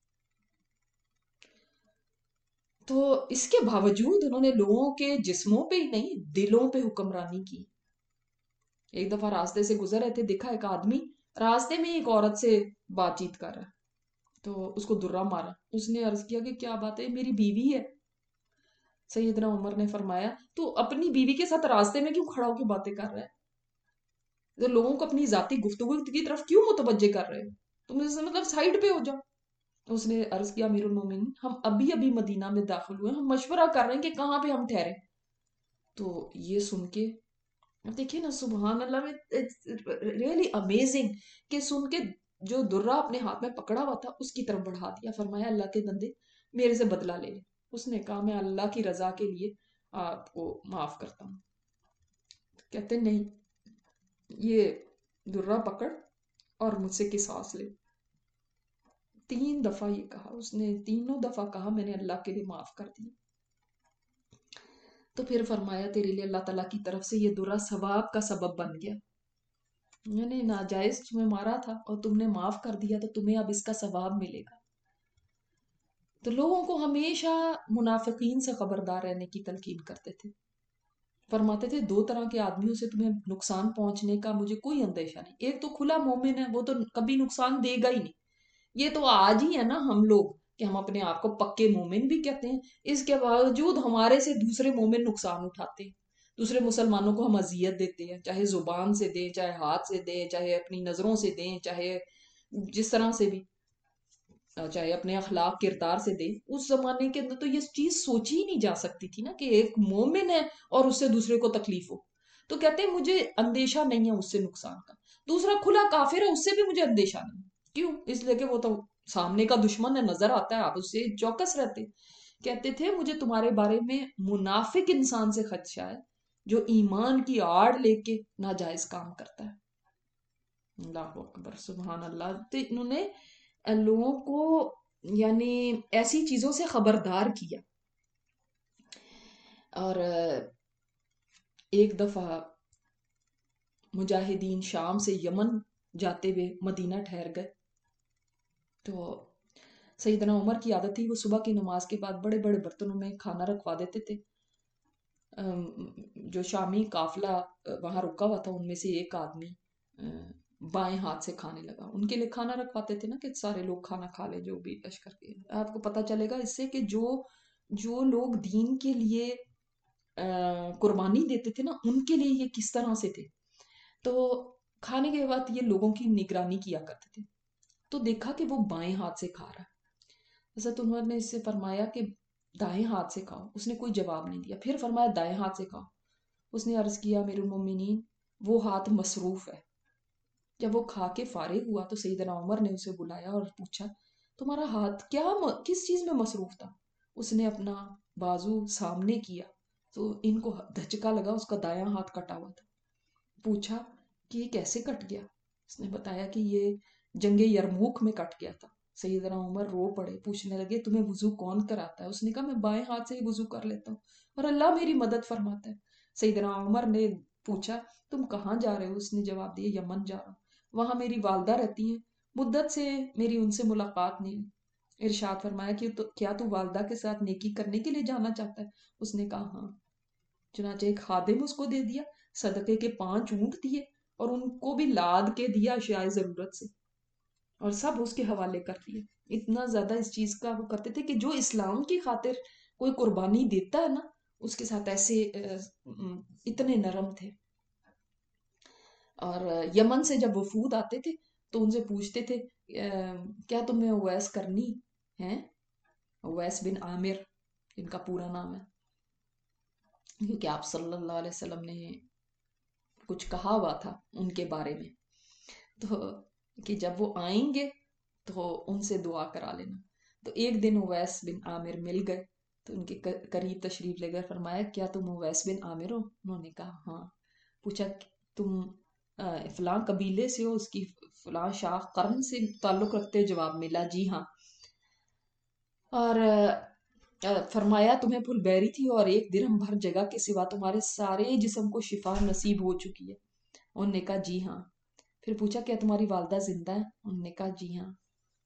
تو اس کے باوجود انہوں نے لوگوں کے جسموں پہ ہی نہیں دلوں پہ حکمرانی کی. ایک دفعہ راستے سے گزر رہے تھے، دیکھا ایک آدمی راستے میں ایک عورت سے بات چیت کر رہا تو اس کو درہ مارا. اس نے عرض کیا کہ کیا بات ہے؟ میری بیوی ہے. سیدنا عمر نے فرمایا تو اپنی بیوی کے ساتھ راستے میں کیوں کھڑا ہو کے باتیں کر رہا ہے؟ تو لوگوں کو اپنی ذاتی گفتگو کی طرف کیوں متوجہ کر رہے ہو؟ تم مطلب سائیڈ پہ ہو جاؤ. اس نے عرض کیا امیر المومنین ہم ابھی ابھی مدینہ میں داخل ہوئے، ہم مشورہ کر رہے ہیں کہ کہاں پہ ہم ٹھہرے. تو یہ سن کے دیکھیں نا سبحان اللہ میں ریئلی امیزنگ کہ سن کے جو درہ اپنے ہاتھ میں پکڑا ہوا تھا اس کی طرف بڑھا دیا. فرمایا اللہ کے بندے میرے سے بدلہ لے لے. اس نے کہا میں اللہ کی رضا کے لیے آپ کو معاف کرتا ہوں. کہتے نہیں یہ درہ پکڑ اور مجھ سے قصاص لے. تین دفعہ یہ کہا اس نے، تینوں دفعہ کہا میں نے اللہ کے لیے معاف کر دیا. تو پھر فرمایا تیرے لیے اللہ تعالیٰ کی طرف سے یہ درہ ثواب کا سبب بن گیا. یعنی ناجائز تمہیں مارا تھا اور تم نے معاف کر دیا تو تمہیں اب اس کا ثواب ملے گا. تو لوگوں کو ہمیشہ منافقین سے خبردار رہنے کی تلقین کرتے تھے. فرماتے تھے دو طرح کے آدمیوں سے تمہیں نقصان پہنچنے کا مجھے کوئی اندیشہ نہیں. ایک تو کھلا مومن ہے، وہ تو کبھی نقصان دے گا ہی نہیں. یہ تو آج ہی ہے نا ہم لوگ کہ ہم اپنے آپ کو پکے مومن بھی کہتے ہیں، اس کے باوجود ہمارے سے دوسرے مومن نقصان اٹھاتے ہیں. دوسرے مسلمانوں کو ہم اذیت دیتے ہیں، چاہے زبان سے دیں، چاہے ہاتھ سے دیں، چاہے اپنی نظروں سے دیں، چاہے جس طرح سے بھی، چاہے اپنے اخلاق کردار سے دیں. اس زمانے کے اندر تو یہ چیز سوچی ہی نہیں جا سکتی تھی نا کہ ایک مومن ہے اور اس سے دوسرے کو تکلیف ہو. تو کہتے ہیں مجھے اندیشہ نہیں ہے اس سے نقصان کا. دوسرا کھلا کافر ہے، اس سے بھی مجھے اندیشہ نہیں. کیوں؟ اس لیے کہ وہ تو سامنے کا دشمن ہے، نظر آتا ہے، آپ اس سے چوکس رہتے. کہتے تھے مجھے تمہارے بارے میں منافق انسان سے خدشہ ہے جو ایمان کی آڑ لے کے ناجائز کام کرتا ہے. اللہ اکبر سبحان اللہ. تو انہوں نے لوگوں کو یعنی ایسی چیزوں سے خبردار کیا. اور ایک دفعہ مجاہدین شام سے یمن جاتے ہوئے مدینہ ٹھہر گئے. تو سیدنا عمر کی عادت تھی وہ صبح کی نماز کے بعد بڑے بڑے برتنوں میں کھانا رکھوا دیتے تھے. جو شامی قافلہ وہاں رکا ہوا تھا ان میں سے ایک آدمی بائیں ہاتھ سے کھانے لگا. ان کے لیے کھانا رکھواتے تھے نا کہ سارے لوگ کھانا کھا لے جو بھی لشکر کے. آپ کو پتہ چلے گا اس سے کہ جو جو لوگ دین کے لیے قربانی دیتے تھے نا ان کے لیے یہ کس طرح سے تھے. تو کھانے کے بعد یہ لوگوں کی نگرانی کیا کرتے تھے. تو دیکھا کہ وہ بائیں ہاتھ سے کھا رہا ہے. حضرت عمر نے اس سے فرمایا کہ دائیں ہاتھ سے کھاؤ. اس نے کوئی جواب نہیں دیا. پھر فرمایا دائیں ہاتھ سے کھاؤ. اس نے عرض کیا امیر المومنین وہ ہاتھ مصروف ہے. جب وہ کھا کے فارغ ہوا تو سیدنا عمر نے اسے بلایا اور پوچھا تمہارا ہاتھ کیا کس چیز میں مصروف تھا. اس نے اپنا بازو سامنے کیا تو ان کو دھچکا لگا. اس کا دایاں ہاتھ کٹا ہوا تھا. پوچھا کہ یہ کیسے کٹ گیا. اس نے بتایا کہ یہ جنگ یرموک میں کٹ گیا تھا. سیدنا عمر رو پڑے. پوچھنے لگے تمہیں وضو کون کراتا ہے. اس نے کہا میں بائیں ہاتھ سے ہی وضو کر لیتا ہوں اور اللہ میری مدد فرماتا ہے. سیدنا عمر نے پوچھا تم کہاں جا رہے ہو. اس نے جواب دیا یمن جا رہا ہوں. وہاں میری والدہ رہتی ہیں. مدت سے میری ان سے ملاقات نہیں ہوئی. ارشاد فرمایا کہ تو کیا تو والدہ کے ساتھ نیکی کرنے کے لیے جانا چاہتا ہے. اس نے کہا ہاں. چنانچہ ایک خادم اس کو دے دیا. صدقے کے پانچ اونٹ دیے اور ان کو بھی لاد کے دیا اشیاء ضرورت سے اور سب اس کے حوالے کر دیے. اتنا زیادہ اس چیز کا وہ کرتے تھے کہ جو اسلام کی خاطر کوئی قربانی دیتا ہے نا اس کے ساتھ ایسے اتنے نرم تھے. اور یمن سے جب وفود آتے تھے تو ان سے پوچھتے تھے کیا تمہیں اویس کرنی ہے. اویس بن عامر ان کا پورا نام ہے کیونکہ آپ صلی اللہ علیہ وسلم نے کچھ کہا ہوا تھا ان کے بارے میں تو کہ جب وہ آئیں گے تو ان سے دعا کرا لینا. تو ایک دن اویس بن عامر مل گئے تو ان کے قریب تشریف لے گئے. فرمایا کیا تم اویس بن عامر ہو. انہوں نے کہا ہاں. پوچھا تم فلاں قبیلے سے ہو اس کی فلاں شاخ قرن سے تعلق رکھتے. جواب ملا جی ہاں. اور فرمایا تمہیں پھل بیری تھی اور ایک درہم بھر جگہ کے سوا تمہارے سارے جسم کو شفا نصیب ہو چکی ہے. انہوں نے کہا جی ہاں. پھر پوچھا کیا تمہاری والدہ زندہ ہے. انہوں نے کہا جی ہاں.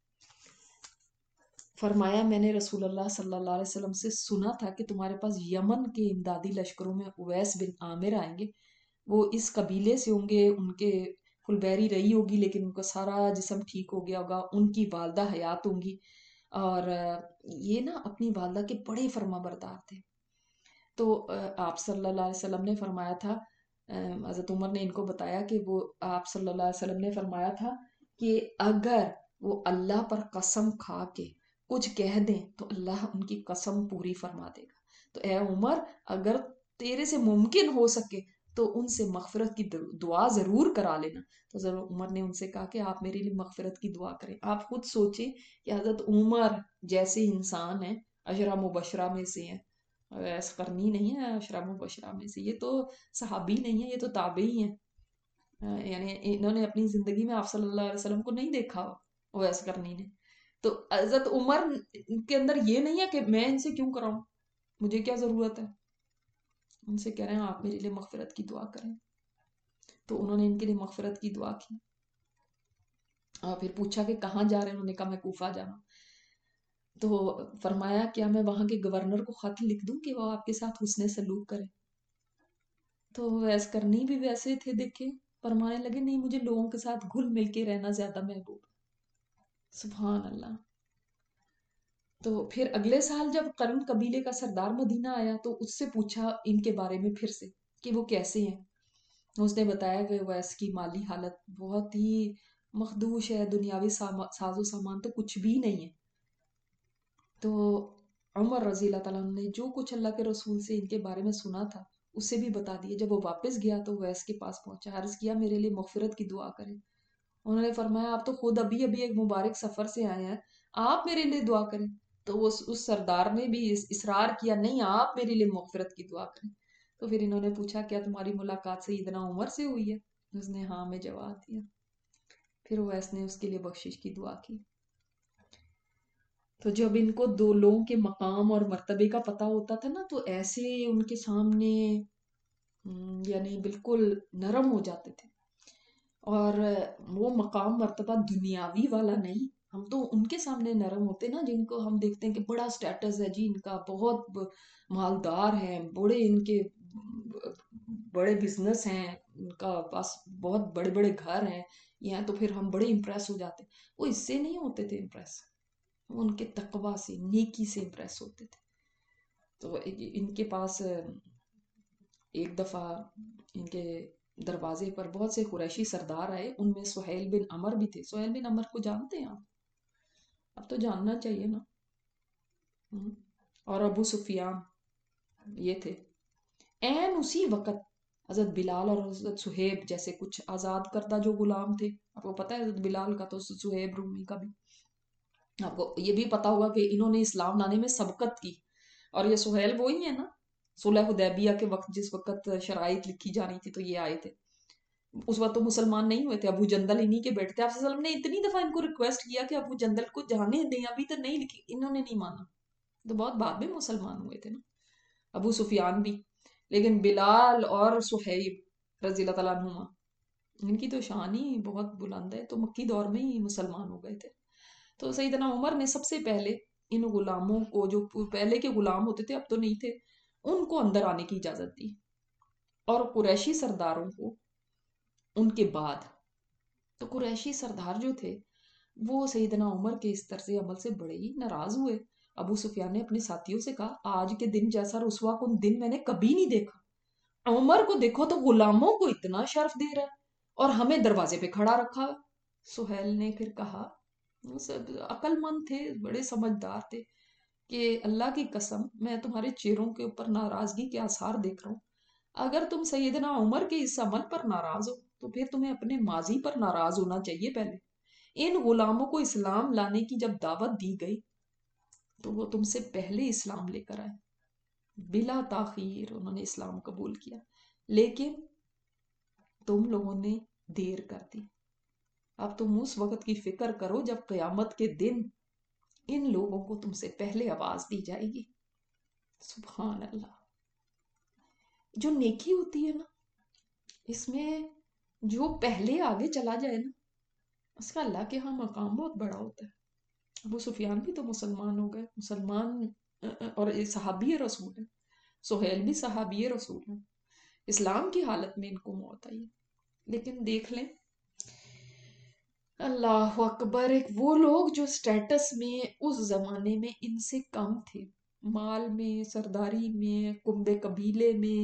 فرمایا میں نے رسول اللہ صلی اللہ علیہ وسلم سے سنا تھا کہ تمہارے پاس یمن کے امدادی لشکروں میں اویس بن عامر آئیں گے. وہ اس قبیلے سے ہوں گے. ان کے پھل بیری رہی ہوگی لیکن ان کا سارا جسم ٹھیک ہو گیا ہوگا. ان کی والدہ حیات ہوں گی اور یہ نا اپنی والدہ کے بڑے فرما بردار تھے. تو آپ صلی اللہ علیہ وسلم نے فرمایا تھا حضرت عمر نے ان کو بتایا کہ وہ آپ صلی اللہ علیہ وسلم نے فرمایا تھا کہ اگر وہ اللہ پر قسم کھا کے کچھ کہہ دیں تو اللہ ان کی قسم پوری فرما دے گا. تو اے عمر اگر تیرے سے ممکن ہو سکے تو ان سے مغفرت کی دعا ضرور کرا لینا. تو حضرت عمر نے ان سے کہا کہ آپ میرے لیے مغفرت کی دعا کریں. آپ خود سوچیں کہ حضرت عمر جیسے انسان ہیں عشرہ مبشرہ میں سے ہیں. اویس قرنی نہیں ہے عشرہ مبشرہ میں سے. یہ تو صحابی نہیں ہے یہ تو تابعی ہیں. یعنی انہوں نے اپنی زندگی میں آپ صلی اللہ علیہ وسلم کو نہیں دیکھا اویس قرنی نے. تو حضرت عمر کے اندر یہ نہیں ہے کہ میں ان سے کیوں کراؤں مجھے کیا ضرورت ہے. ان سے کہہ رہے ہیں آپ میرے لیے مغفرت کی دعا کریں. تو انہوں نے ان کے لیے مغفرت کی دعا کی اور پھر پوچھا کہ کہاں جا رہے ہیں. انہوں نے کہا میں کوفہ جانا. تو فرمایا کیا میں وہاں کے گورنر کو خط لکھ دوں کہ وہ آپ کے ساتھ حسن سلوک کرے. تو اویس قرنی بھی ویسے تھے دیکھے. فرمانے لگے نہیں مجھے لوگوں کے ساتھ گھل مل کے رہنا زیادہ محبوب. سبحان اللہ. تو پھر اگلے سال جب قرن قبیلے کا سردار مدینہ آیا تو اس سے پوچھا ان کے بارے میں پھر سے کہ وہ کیسے ہیں. اس نے بتایا کہ اویس کی مالی حالت بہت ہی مخدوش ہے. دنیاوی ساز و سامان تو کچھ بھی نہیں ہے. تو عمر رضی اللہ تعالیٰ نے جو کچھ اللہ کے رسول سے ان کے بارے میں سنا تھا اسے بھی بتا دیا. جب وہ واپس گیا تو اویس کے پاس پہنچا. عرض کیا میرے لیے مغفرت کی دعا کریں. انہوں نے فرمایا آپ تو خود ابھی ابھی ایک مبارک سفر سے آئے ہیں آپ میرے لیے دعا کریں. تو اس اس سردار نے بھی اصرار کیا نہیں آپ میرے لیے مغفرت کی دعا کریں. تو پھر انہوں نے پوچھا کیا تمہاری ملاقات سیدنا عمر سے ہوئی ہے. اس نے ہاں میں جواب دیا. پھر اویس نے اس کے لیے بخشش کی دعا کی. تو جب ان کو دو لوگوں کے مقام اور مرتبے کا پتہ ہوتا تھا نا تو ایسے ان کے سامنے یعنی بالکل نرم ہو جاتے تھے. اور وہ مقام مرتبہ دنیاوی والا نہیں. ہم تو ان کے سامنے نرم ہوتے نا جن کو ہم دیکھتے ہیں کہ بڑا سٹیٹس ہے جی ان کا، بہت ب- مالدار ہیں، بڑے ان کے بڑے بزنس ہیں، ان کا پاس بہت بڑے بڑے گھر ہیں یہ ہیں، تو پھر ہم بڑے امپریس ہو جاتے. وہ اس سے نہیں ہوتے تھے امپریس، وہ ان کے تقوی سے، نیکی سے امپریس ہوتے تھے. تو ان کے پاس ایک دفعہ ان کے دروازے پر بہت سے قریشی سردار آئے، ان میں سہیل بن عمر بھی تھے. سہیل بن عمر کو جانتے ہیں آپ؟ اب تو جاننا چاہیے نا. ہم۔ اور ابو سفیان یہ تھے. این اسی وقت حضرت بلال اور حضرت سہیب جیسے کچھ آزاد کردہ جو غلام تھے. آپ کو پتہ ہے حضرت بلال کا تو سہیب رومی کا بھی. آپ کو یہ بھی پتا ہوگا کہ انہوں نے اسلام لانے میں سبقت کی. اور یہ سہیل وہی ہے نا صلح حدیبیہ کے وقت، جس وقت شرائط لکھی جا رہی تھی تو یہ آئے تھے. اس وقت تو مسلمان نہیں ہوئے تھے. ابو جندل انہی کے بیٹے تھے. آپ صلی اللہ علیہ وسلم نے اتنی دفعہ ان کو ریکویسٹ کیا کہ ابو جندل کو جانے دیں، ابھی تو نہیں لکھی، انہوں نے نہیں مانا. تو بہت بعد میں مسلمان ہوئے تھے نا ابو سفیان بھی. لیکن بلال اور صہیب رضی اللہ تعالیٰ عنہما، ان کی تو شان ہی بہت بلند ہے، تو مکی دور میں ہی مسلمان ہو گئے تھے. تو سیدنا عمر نے سب سے پہلے ان غلاموں کو، جو پہلے کے غلام ہوتے تھے اب تو نہیں تھے، ان کو اندر آنے کی اجازت دی. اور قریشی سرداروں کو ان کے بعد. تو قریشی سردار جو تھے وہ سیدنا عمر کے اس طرز عمل سے بڑے ہی ناراض ہوئے. ابو سفیان نے اپنے ساتھیوں سے کہا آج کے دن جیسا رسوا کن دن میں نے کبھی نہیں دیکھا. عمر کو دیکھو تو غلاموں کو اتنا شرف دے رہا ہے اور ہمیں دروازے پہ کھڑا رکھا. سہیل نے پھر کہا، سب عقل مند تھے، بڑے سمجھدار تھے، کہ اللہ کی قسم میں تمہارے چہروں کے اوپر ناراضگی کے آثار دیکھ رہا ہوں. اگر تم سیدنا عمر کے اس عمل پر ناراض ہو تو پھر تمہیں اپنے ماضی پر ناراض ہونا چاہیے پہلے. ان غلاموں کو اسلام لانے کی جب دعوت دی گئی تو وہ تم سے پہلے اسلام لے کر آئے، بلا تاخیر انہوں نے اسلام قبول کیا. لیکن تم لوگوں نے دیر کر دی. اب تم اس وقت کی فکر کرو جب قیامت کے دن ان لوگوں کو تم سے پہلے آواز دی جائے گی. سبحان اللہ. جو نیکی ہوتی ہے نا اس میں جو پہلے آگے چلا جائے نا اس کا اللہ کے ہاں مقام بہت بڑا ہوتا ہے. ابو سفیان بھی تو مسلمان ہو گئے، مسلمان اور صحابی رسول ہے. سہیل بھی صحابی رسول ہے. اسلام کی حالت میں ان کو موت آئی. لیکن دیکھ لیں اللہ اکبر، ایک وہ لوگ جو سٹیٹس میں اس زمانے میں ان سے کم تھے، مال میں، سرداری میں، کنبے قبیلے میں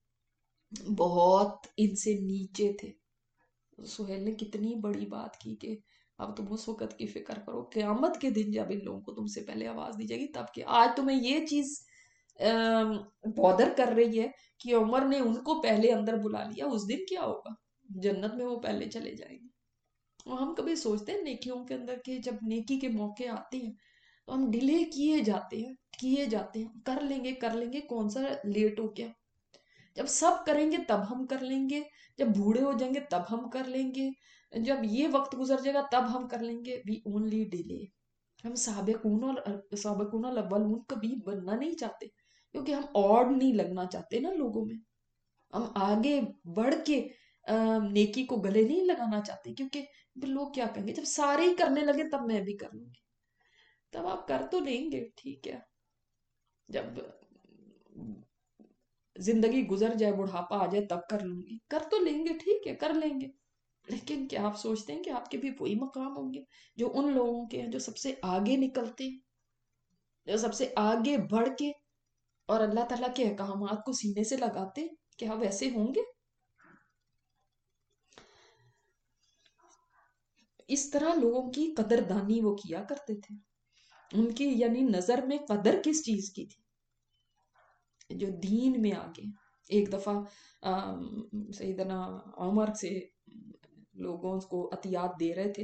بہت ان سے نیچے تھے. سہیل نے کتنی بڑی بات کی کہ اب تم اس وقت کی فکر کرو قیامت کے دن جب ان لوگوں کو تم سے پہلے آواز دی جائے گی تب کہ آج تمہیں یہ چیز بودر کر رہی ہے کہ عمر نے ان کو پہلے اندر بلا لیا. اس دن کیا ہوگا؟ جنت میں وہ پہلے چلے جائیں گے. اور ہم کبھی سوچتے ہیں نیکیوں کے اندر کہ جب نیکی کے موقع آتے ہیں تو ہم ڈیلے کیے جاتے ہیں کیے جاتے ہیں کر لیں گے کر لیں گے کون سا لیٹ ہو گیا. جب سب کریں گے تب ہم کر لیں گے، جب بوڑھے ہو جائیں گے تب ہم کر لیں گے، جب یہ وقت گزر جائے گا تب ہم کر لیں گے. We only delay. ہم سابقون اور سابقون الاولون کبھی بننا نہیں چاہتے کیونکہ ہم اور نہیں لگنا چاہتے نا لوگوں میں. ہم آگے بڑھ کے نیکی کو گلے نہیں لگانا چاہتے کیونکہ لوگ کیا کہیں گے. جب سارے ہی کرنے لگے تب میں بھی کر لوں گی. تب آپ کر تو لیں گے ٹھیک ہے، جب زندگی گزر جائے بڑھاپا آ جائے تب کر لوں گی. کر تو لیں گے ٹھیک ہے کر لیں گے. لیکن کیا آپ سوچتے ہیں کہ آپ کے بھی وہی مقام ہوں گے جو ان لوگوں کے ہیں جو سب سے آگے نکلتے ہیں، جو سب سے آگے بڑھ کے اور اللہ تعالیٰ کے احکامات کو سینے سے لگاتے ہیں؟ کیا ویسے ہوں گے؟ اس طرح لوگوں کی قدردانی وہ کیا کرتے تھے. ان کی یعنی نظر میں قدر کس چیز کی تھی؟ جو دین میں آگے. ایک دفعہ سیدنا عمر سے لوگوں کو عطیات دے رہے تھے،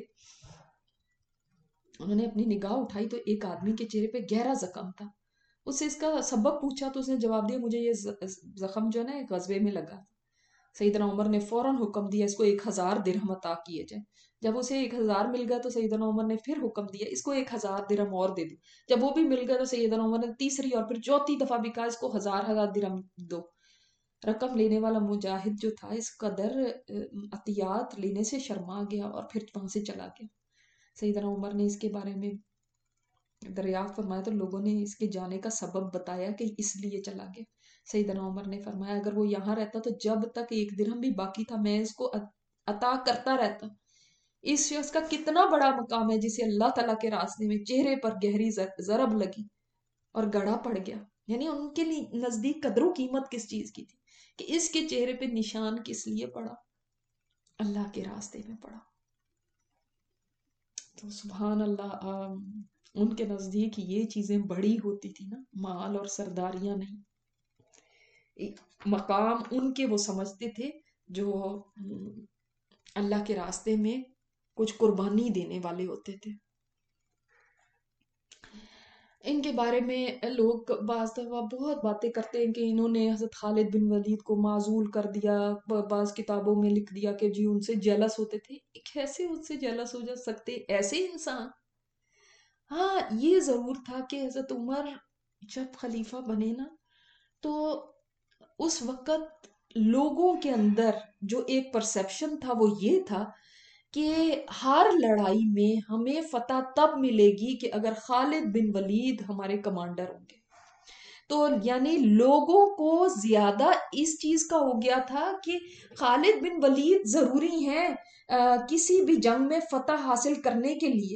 انہوں نے اپنی نگاہ اٹھائی تو ایک آدمی کے چہرے پہ گہرا زخم تھا. اس سے اس کا سبب پوچھا تو اس نے جواب دیا مجھے یہ زخم جو ہے نا ایک غزوے میں لگا. سیدنا عمر نے فوراً حکم دیا اس کو ایک ہزار درہم عطا کیے جائیں. جب اسے ایک ہزار مل گیا تو سیدنا عمر نے پھر حکم دیا اس کو ایک ہزار درہم اور دے دو. جب وہ بھی مل گیا تو سیدنا عمر نے تیسری اور پھر چوتھی دفعہ بھی کہا اس کو ہزار ہزار درہم دو. رقم لینے والا مجاہد جو تھا اس قدر عطیات لینے سے شرما گیا اور پھر وہاں سے چلا گیا. سیدنا عمر نے اس کے بارے میں دریافت فرمایا تو لوگوں نے اس کے جانے کا سبب بتایا کہ اس لیے چلا گیا. سیدنا عمر نے فرمایا اگر وہ یہاں رہتا تو جب تک ایک درہم بھی باقی تھا میں اس کو عطا کرتا رہتا. اس شخص کا کتنا بڑا مقام ہے جسے اللہ تعالیٰ کے راستے میں چہرے پر گہری ضرب لگی اور گڑا پڑ گیا. یعنی ان کے نزدیک قدر و قیمت کس چیز کی تھی کہ اس کے چہرے پہ نشان کس لیے پڑا؟ اللہ کے راستے میں پڑا. تو سبحان اللہ، ان کے نزدیک یہ چیزیں بڑی ہوتی تھی نا، مال اور سرداریاں نہیں. مقام ان کے وہ سمجھتے تھے جو اللہ کے راستے میں کچھ قربانی دینے والے ہوتے تھے. ان کے بارے میں لوگ بعض دفعہ بہت باتیں کرتے ہیں کہ انہوں نے حضرت خالد بن ولید کو معزول کر دیا. بعض کتابوں میں لکھ دیا کہ جی ان سے جیلس ہوتے تھے. کیسے ان سے جیلس ہو جا سکتے ایسے انسان؟ ہاں یہ ضرور تھا کہ حضرت عمر جب خلیفہ بنے نا تو اس وقت لوگوں کے اندر جو ایک پرسیپشن تھا وہ یہ تھا کہ ہر لڑائی میں ہمیں فتح تب ملے گی کہ اگر خالد بن ولید ہمارے کمانڈر ہوں گے. تو یعنی لوگوں کو زیادہ اس چیز کا ہو گیا تھا کہ خالد بن ولید ضروری ہیں کسی بھی جنگ میں فتح حاصل کرنے کے لیے.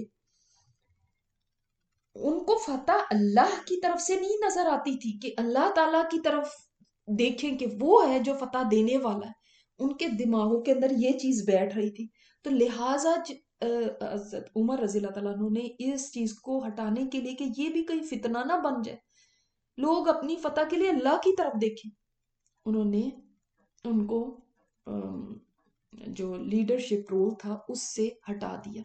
ان کو فتح اللہ کی طرف سے نہیں نظر آتی تھی کہ اللہ تعالیٰ کی طرف دیکھیں کہ وہ ہے جو فتح دینے والا ہے. ان کے دماغوں کے اندر یہ چیز بیٹھ رہی تھی. تو لہٰذا عمر رضی اللہ تعالیٰ عنہ نے اس چیز کو ہٹانے کے لیے کہ یہ بھی کہیں فتنہ نہ بن جائے، لوگ اپنی فتح کے لیے اللہ کی طرف دیکھیں، انہوں نے ان کو جو لیڈرشپ رول تھا اس سے ہٹا دیا.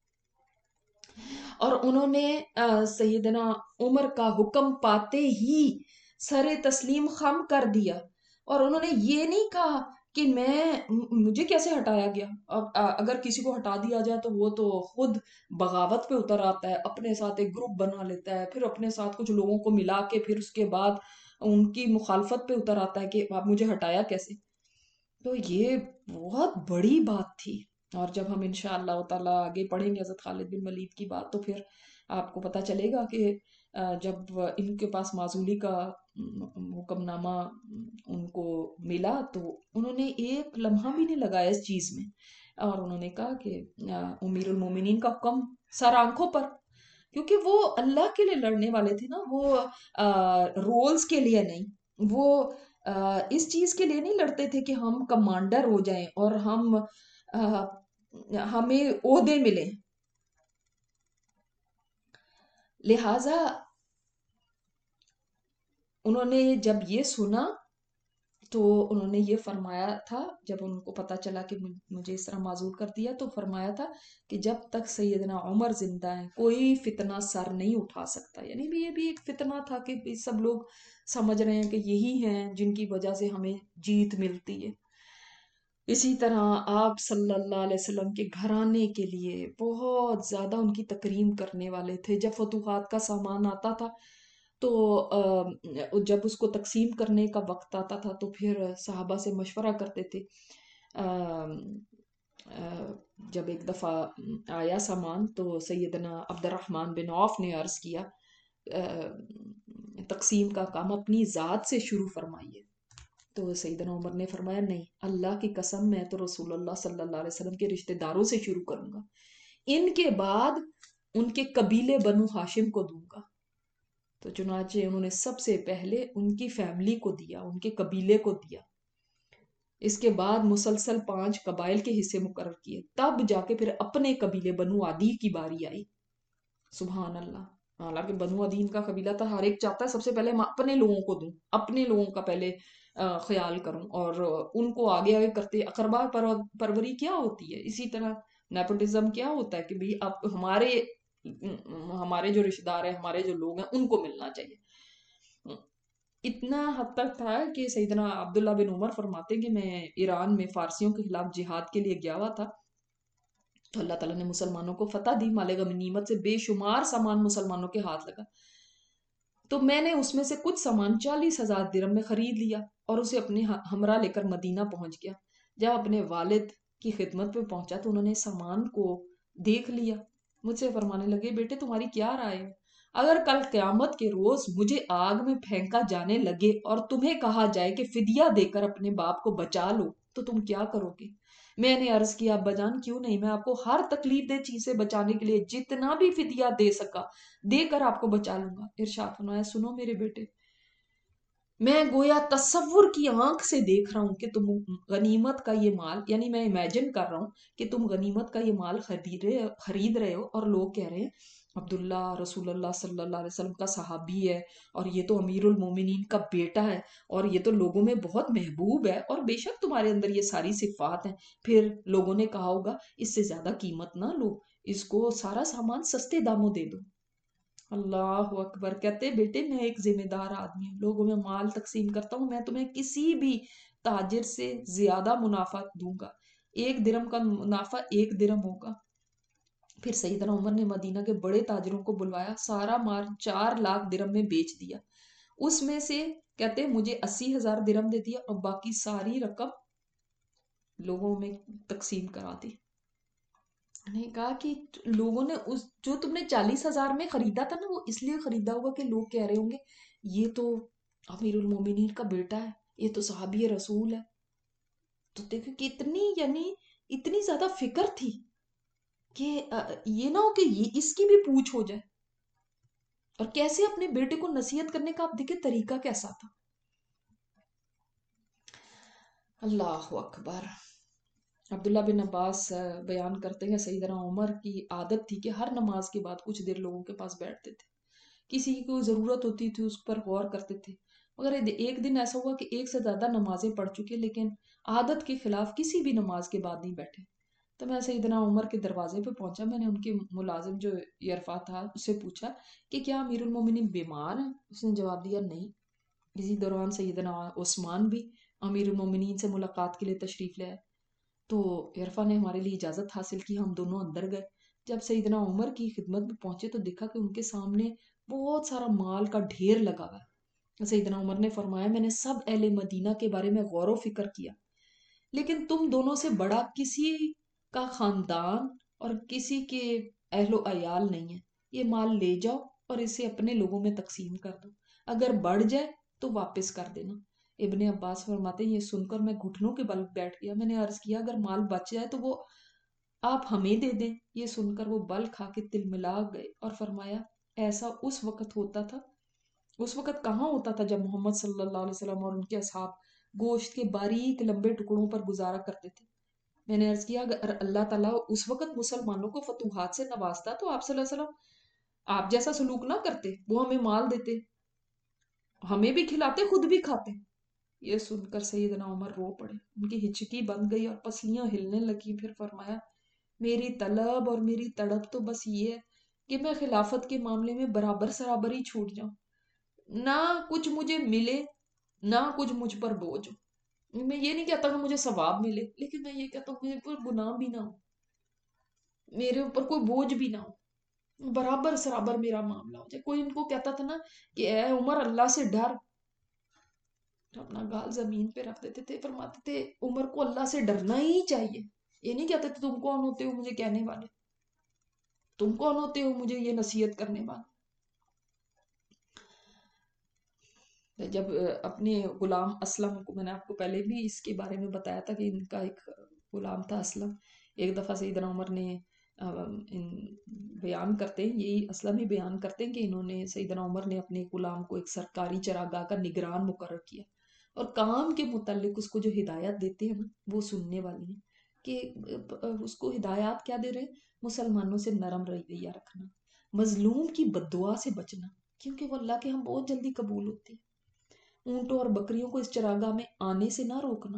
اور انہوں نے سیدنا عمر کا حکم پاتے ہی سر تسلیم خم کر دیا. اور انہوں نے یہ نہیں کہا کہ میں مجھے کیسے ہٹایا گیا. اگر کسی کو ہٹا دیا جائے تو وہ تو خود بغاوت پہ اتر آتا ہے، اپنے ساتھ ایک گروپ بنا لیتا ہے، پھر اپنے ساتھ کچھ لوگوں کو ملا کے پھر اس کے بعد ان کی مخالفت پہ اتر آتا ہے کہ آپ مجھے ہٹایا کیسے. تو یہ بہت بڑی بات تھی. اور جب ہم انشاءاللہ تعالیٰ آگے پڑھیں گے حضرت خالد بن ولید کی بات تو پھر آپ کو پتہ چلے گا کہ جب ان کے پاس معزولی کا حکم نامہ ان کو ملا تو انہوں نے ایک لمحہ بھی نہیں لگایا اس چیز میں، اور انہوں نے کہا کہ امیر المومنین کا حکم سر آنکھوں پر، کیونکہ وہ اللہ کے لیے لڑنے والے تھے نا، وہ رولز کے لیے نہیں، وہ اس چیز کے لیے نہیں لڑتے تھے کہ ہم کمانڈر ہو جائیں اور ہم ہمیں عہدے ملیں. لہٰذا انہوں نے جب یہ سنا تو انہوں نے یہ فرمایا تھا، جب ان کو پتا چلا کہ مجھے اس طرح معزول کر دیا تو فرمایا تھا کہ جب تک سیدنا عمر زندہ ہیں کوئی فتنہ سر نہیں اٹھا سکتا. یعنی بھی یہ بھی ایک فتنہ تھا کہ سب لوگ سمجھ رہے ہیں کہ یہی ہیں جن کی وجہ سے ہمیں جیت ملتی ہے. اسی طرح آپ صلی اللہ علیہ وسلم کے گھرانے کے لیے بہت زیادہ ان کی تکریم کرنے والے تھے. جب فتوحات کا سامان آتا تھا تو جب اس کو تقسیم کرنے کا وقت آتا تھا تو پھر صحابہ سے مشورہ کرتے تھے. جب ایک دفعہ آیا سامان تو سیدنا عبد الرحمن بن عوف نے عرض کیا تقسیم کا کام اپنی ذات سے شروع فرمائیے. تو سیدنا عمر نے فرمایا نہیں، اللہ کی قسم میں تو رسول اللہ صلی اللہ علیہ وسلم کے رشتہ داروں سے شروع کروں گا، ان کے بعد ان کے قبیلے بنو ہاشم کو دوں گا. تو چنانچہ انہوں نے سب سے پہلے ان کی فیملی کو دیا، ان کے قبیلے کو دیا. اس کے بعد مسلسل پانچ قبائل کے حصے مقرر کیے، تب جا کے پھر اپنے قبیلے بنو عدی کی باری آئی. سبحان اللہ. حالانکہ بنو عدی ان کا قبیلہ تھا، ہر ایک چاہتا ہے سب سے پہلے میں اپنے لوگوں کو دوں، اپنے لوگوں کا پہلے خیال کروں اور ان کو آگے آگے کرتے. اقربا پروری کیا ہوتی ہے، اسی طرح نیپوٹزم کیا ہوتا ہے کہ بھی اب ہمارے ہمارے جو رشتہ دار ہیں، ہمارے جو لوگ ہیں ان کو ملنا چاہیے. اتنا حد تک تھا کہ سیدنا عبداللہ بن عمر فرماتے کہ میں ایران میں فارسیوں کے خلاف جہاد کے لیے گیا ہوا تھا تو اللہ تعالیٰ نے مسلمانوں کو فتح دی، مال غنیمت سے بے شمار سامان مسلمانوں کے ہاتھ لگا. تو میں نے اس میں سے کچھ سامان چالیس ہزار درہم میں خرید لیا. اور اسے اپنے ہمراہ لے کر مدینہ پہنچ گیا۔ جب اپنے والد کی خدمت میں پہنچا تو انہوں نے سامان کو دیکھ لیا۔ مجھ سے فرمانے لگے بیٹے تمہاری کیا رائے ہے؟ اگر کل قیامت کے روز مجھے آگ میں پھینکا جانے لگے اور تمہیں کہا جائے کہ فدیہ دے کر اپنے باپ کو بچا لو تو تم کیا کرو گے؟ میں نے عرض کیا ابا جان کیوں نہیں، میں آپ کو ہر تکلیف دہ چیز سے بچانے کے لیے جتنا بھی فدیہ دے سکا دے کر آپ کو بچا لوں گا۔ ارشاد فرمایا سنو میرے بیٹے، میں گویا تصور کی آنکھ سے دیکھ رہا ہوں کہ تم غنیمت کا یہ مال، یعنی میں امیجن کر رہا ہوں کہ تم غنیمت کا یہ مال خرید رہے خرید رہے ہو اور لوگ کہہ رہے ہیں عبداللہ رسول اللہ صلی اللہ علیہ وسلم کا صحابی ہے اور یہ تو امیر المومنین کا بیٹا ہے اور یہ تو لوگوں میں بہت محبوب ہے اور بے شک تمہارے اندر یہ ساری صفات ہیں۔ پھر لوگوں نے کہا ہوگا اس سے زیادہ قیمت نہ لو، اس کو سارا سامان سستے داموں دے دو۔ اللہ اکبر، کہتے بیٹے میں ایک ذمہ دار آدمی ہوں، لوگوں میں مال تقسیم کرتا ہوں، میں تمہیں کسی بھی تاجر سے زیادہ منافع دوں گا، ایک درم کا منافع ایک درم ہوگا۔ پھر سیدنا عمر نے مدینہ کے بڑے تاجروں کو بلوایا، سارا مال چار لاکھ درم میں بیچ دیا، اس میں سے کہتے مجھے اسی ہزار درم دے دیا اور باقی ساری رقم لوگوں میں تقسیم کرا دی۔ نے کہا کہ لوگوں نے اس جو تم نے چالیس ہزار میں خریدا تھا نا وہ اس لیے خریدا ہوگا کہ لوگ کہہ رہے ہوں گے یہ تو امیر المومنین کا بیٹا ہے، یہ تو صحابی رسول ہے۔ تو دیکھو کتنی یعنی اتنی زیادہ فکر تھی کہ یہ نہ ہو کہ یہ اس کی بھی پوچھ ہو جائے، اور کیسے اپنے بیٹے کو نصیحت کرنے کا آپ دیکھیں طریقہ کیسا تھا۔ اللہ اکبر۔ عبداللہ بن عباس بیان کرتے ہیں سیدنا عمر کی عادت تھی کہ ہر نماز کے بعد کچھ دیر لوگوں کے پاس بیٹھتے تھے، کسی کو ضرورت ہوتی تھی اس پر غور کرتے تھے۔ مگر ایک دن ایسا ہوا کہ ایک سے زیادہ نمازیں پڑھ چکے لیکن عادت کے خلاف کسی بھی نماز کے بعد نہیں بیٹھے۔ تو میں سیدنا عمر کے دروازے پہ پہنچا، میں نے ان کے ملازم جو یرفا تھا اس سے پوچھا کہ کیا امیر المومنین بیمار ہیں؟ اس نے جواب دیا نہیں۔ اسی دوران سیدنا عثمان بھی امیر المومنین سے ملاقات کے لیے تشریف لے آئے، تو عرفا نے ہمارے لیے اجازت حاصل کی، ہم دونوں اندر گئے۔ جب سیدنا عمر کی خدمت میں پہنچے تو دیکھا کہ ان کے سامنے بہت سارا مال کا ڈھیر لگا ہوا ہے۔ سیدنا عمر نے فرمایا میں نے سب اہل مدینہ کے بارے میں غور و فکر کیا، لیکن تم دونوں سے بڑا کسی کا خاندان اور کسی کے اہل و عیال نہیں ہے، یہ مال لے جاؤ اور اسے اپنے لوگوں میں تقسیم کر دو، اگر بڑھ جائے تو واپس کر دینا۔ ابن عباس فرماتے ہیں یہ سن کر میں گھٹنوں کے بل بیٹھ گیا، میں نے عرض کیا اگر مال بچ جائے تو وہ آپ ہمیں دے دیں۔ یہ سن کر وہ بل کھا کے تل ملا گئے اور فرمایا ایسا اس وقت ہوتا تھا، اس وقت کہاں ہوتا تھا جب محمد صلی اللہ علیہ وسلم اور ان کے اصحاب گوشت کے باریک لمبے ٹکڑوں پر گزارا کرتے تھے۔ میں نے عرض کیا اگر اللہ تعالیٰ اس وقت مسلمانوں کو فتوحات سے نوازتا تو آپ صلی اللہ علیہ وسلم آپ جیسا سلوک نہ کرتے، وہ ہمیں مال دیتے، ہمیں بھی کھلاتے خود بھی کھاتے۔ یہ سن کر سیدنا عمر رو پڑے، ان کی ہچکی بند گئی اور پسلیاں ہلنے لگی۔ پھر فرمایا میری طلب اور میری تڑپ تو بس یہ ہے کہ میں خلافت کے معاملے میں برابر سرابر ہی چھوٹ جاؤں، نہ کچھ مجھے ملے نہ کچھ مجھ پر بوجھ ہو۔ میں یہ نہیں کہتا کہ مجھے ثواب ملے، لیکن میں یہ کہتا ہوں میرے پر گناہ بھی نہ ہو، میرے اوپر کوئی بوجھ بھی نہ ہو، برابر سرابر میرا معاملہ ہو جائے۔ کوئی ان کو کہتا تھا نا کہ اے عمر اللہ سے ڈر، اپنا گال زمین پہ رکھ دیتے تھے، فرماتے تھے عمر کو اللہ سے ڈرنا ہی چاہیے۔ یہ نہیں کہتے تھے تم کون ہوتے ہو مجھے کہنے والے، تم کون ہوتے ہو مجھے یہ نصیحت کرنے والے۔ جب اپنے غلام اسلم کو، میں نے آپ کو پہلے بھی اس کے بارے میں بتایا تھا کہ ان کا ایک غلام تھا اسلم، ایک دفعہ سیدنا عمر نے بیان کرتے ہیں، یہی اسلم ہی بیان کرتے ہیں کہ انہوں نے سیدنا عمر نے اپنے غلام کو ایک سرکاری چراگاہ کا نگران مقرر کیا اور کام کے متعلق اس کو جو ہدایات دیتے ہیں وہ سننے والی ہیں، کہ اس کو ہدایات کیا دے رہے ہیں، مسلمانوں سے نرم رویہ رکھنا، مظلوم کی بددعا سے بچنا کیونکہ وہ اللہ کے ہم بہت جلدی قبول ہوتے ہیں، اونٹوں اور بکریوں کو اس چراگاہ میں آنے سے نہ روکنا،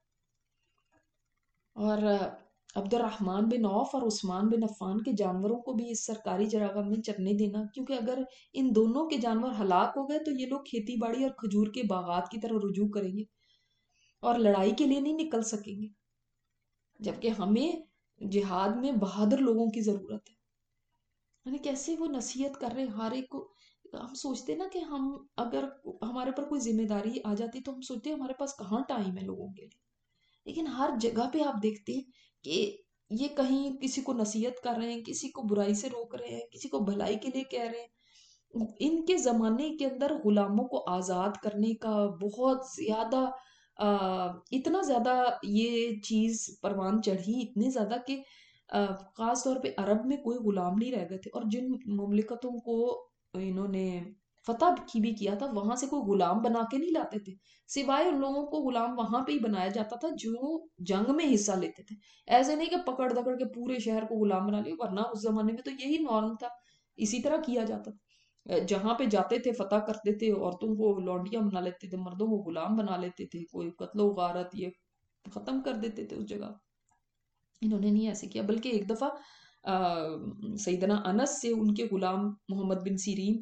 اور عبد الرحمن بن عوف اور عثمان بن عفان کے جانوروں کو بھی اس سرکاری چراگاہ میں چرنے دینا، کیونکہ اگر ان دونوں کے جانور ہلاک ہو گئے تو یہ لوگ کھیتی باڑی اور کھجور کے باغات کی طرف رجوع کریں گے اور لڑائی کے لیے نہیں نکل سکیں گے، جبکہ ہمیں جہاد میں بہادر لوگوں کی ضرورت ہے۔ یعنی کیسے وہ نصیحت کر رہے ہر ایک کو، ہم سوچتے نا کہ ہم اگر ہمارے پر کوئی ذمہ داری آ جاتی تو ہم سوچتے ہیں ہمارے پاس کہاں ٹائم ہے لوگوں کے لیے. لیکن ہر جگہ پہ آپ دیکھتے ہیں کہ یہ کہیں کسی کو نصیحت کر رہے ہیں، کسی کو برائی سے روک رہے ہیں، کسی کو بھلائی کے لیے کہہ رہے ہیں. ان کے زمانے کے اندر غلاموں کو آزاد کرنے کا بہت زیادہ اتنا زیادہ یہ چیز پروان چڑھی، اتنے زیادہ کہ خاص طور پہ عرب میں کوئی غلام نہیں رہ گئے تھے. اور جن مملکتوں کو انہوں نے فتح کی بھی کیا تھا وہاں سے کوئی غلام بنا کے نہیں لاتے تھے، سوائے ان لوگوں کو غلام وہاں پہ ہی بنایا جاتا تھا جو جنگ میں حصہ لیتے تھے. ایسے نہیں کہ پکڑ دکڑ کے پورے شہر کو غلام بنا لیا، ورنہ اس زمانے میں تو یہی نارم تھا، اسی طرح کیا جاتا تھا. جہاں پہ جاتے تھے فتح کرتے تھے، عورتوں کو لونڈیاں بنا لیتے تھے، مردوں کو غلام بنا لیتے تھے، کوئی قتل و غارت یہ ختم کر دیتے تھے اس جگہ. انہوں نے نہیں ایسے کیا، بلکہ ایک دفعہ سیدنا انس سے ان کے غلام محمد بن سیرین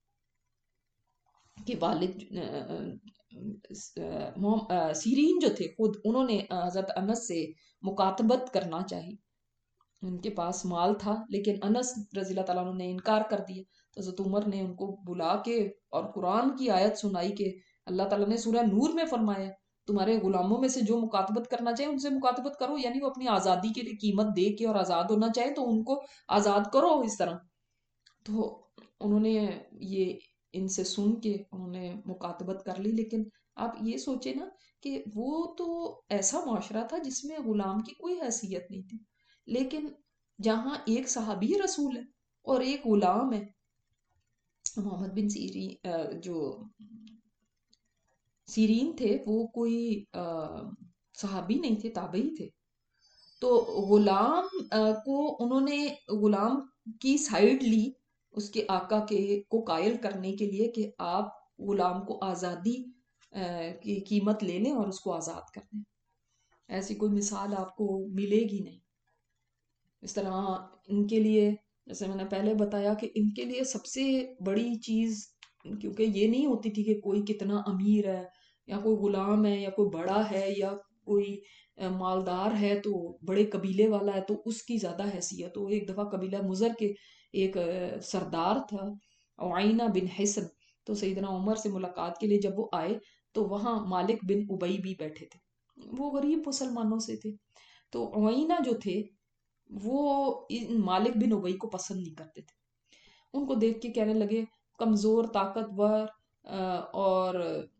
کے والد سیرین جو تھے خود انہوں نے حضرت انس سے مکاتبت کرنا چاہی. ان کے پاس مال تھا لیکن انس رضی اللہ تعالیٰ عنہ نے انکار کر دیا. تو حضرت عمر نے ان کو بلا کے اور قرآن کی آیت سنائی کہ اللہ تعالیٰ نے سورہ نور میں فرمایا تمہارے غلاموں میں سے جو مکاتبت کرنا چاہے ان سے مکاتبت کرو، یعنی وہ اپنی آزادی کے لیے قیمت دے کے اور آزاد ہونا چاہے تو ان کو آزاد کرو اس طرح. تو انہوں نے یہ ان سے سن کے انہوں نے مکاتبت کر لی. لیکن آپ یہ سوچے نا کہ وہ تو ایسا معاشرہ تھا جس میں غلام کی کوئی حیثیت نہیں تھی، لیکن جہاں ایک صحابی رسول ہے اور ایک غلام ہے. محمد بن سیرین جو سیرین تھے وہ کوئی صحابی نہیں تھے، تابعی تھے. تو غلام کو انہوں نے غلام کی سائیڈ لی اس کے آقا کے کو قائل کرنے کے لیے کہ آپ غلام کو آزادی کی قیمت لے لیں اور اس کو آزاد کر دیں. ایسی کوئی مثال آپ کو ملے گی نہیں. اس طرح ان کے لیے جیسے میں نے پہلے بتایا کہ ان کے لیے سب سے بڑی چیز، کیونکہ یہ نہیں ہوتی تھی کہ کوئی کتنا امیر ہے یا کوئی غلام ہے یا کوئی بڑا ہے یا کوئی مالدار ہے تو بڑے قبیلے والا ہے تو اس کی زیادہ حیثیت ہو. ایک دفعہ قبیلہ مضر کے ایک سردار تھا عینہ بن حصن، تو سیدنا عمر سے ملاقات کے لیے جب وہ آئے تو وہاں مالک بن ابئی بھی بیٹھے تھے، وہ غریب مسلمانوں سے تھے. تو عینہ جو تھے وہ مالک بن ابئی کو پسند نہیں کرتے تھے. ان کو دیکھ کے کہنے لگے کمزور طاقتور اور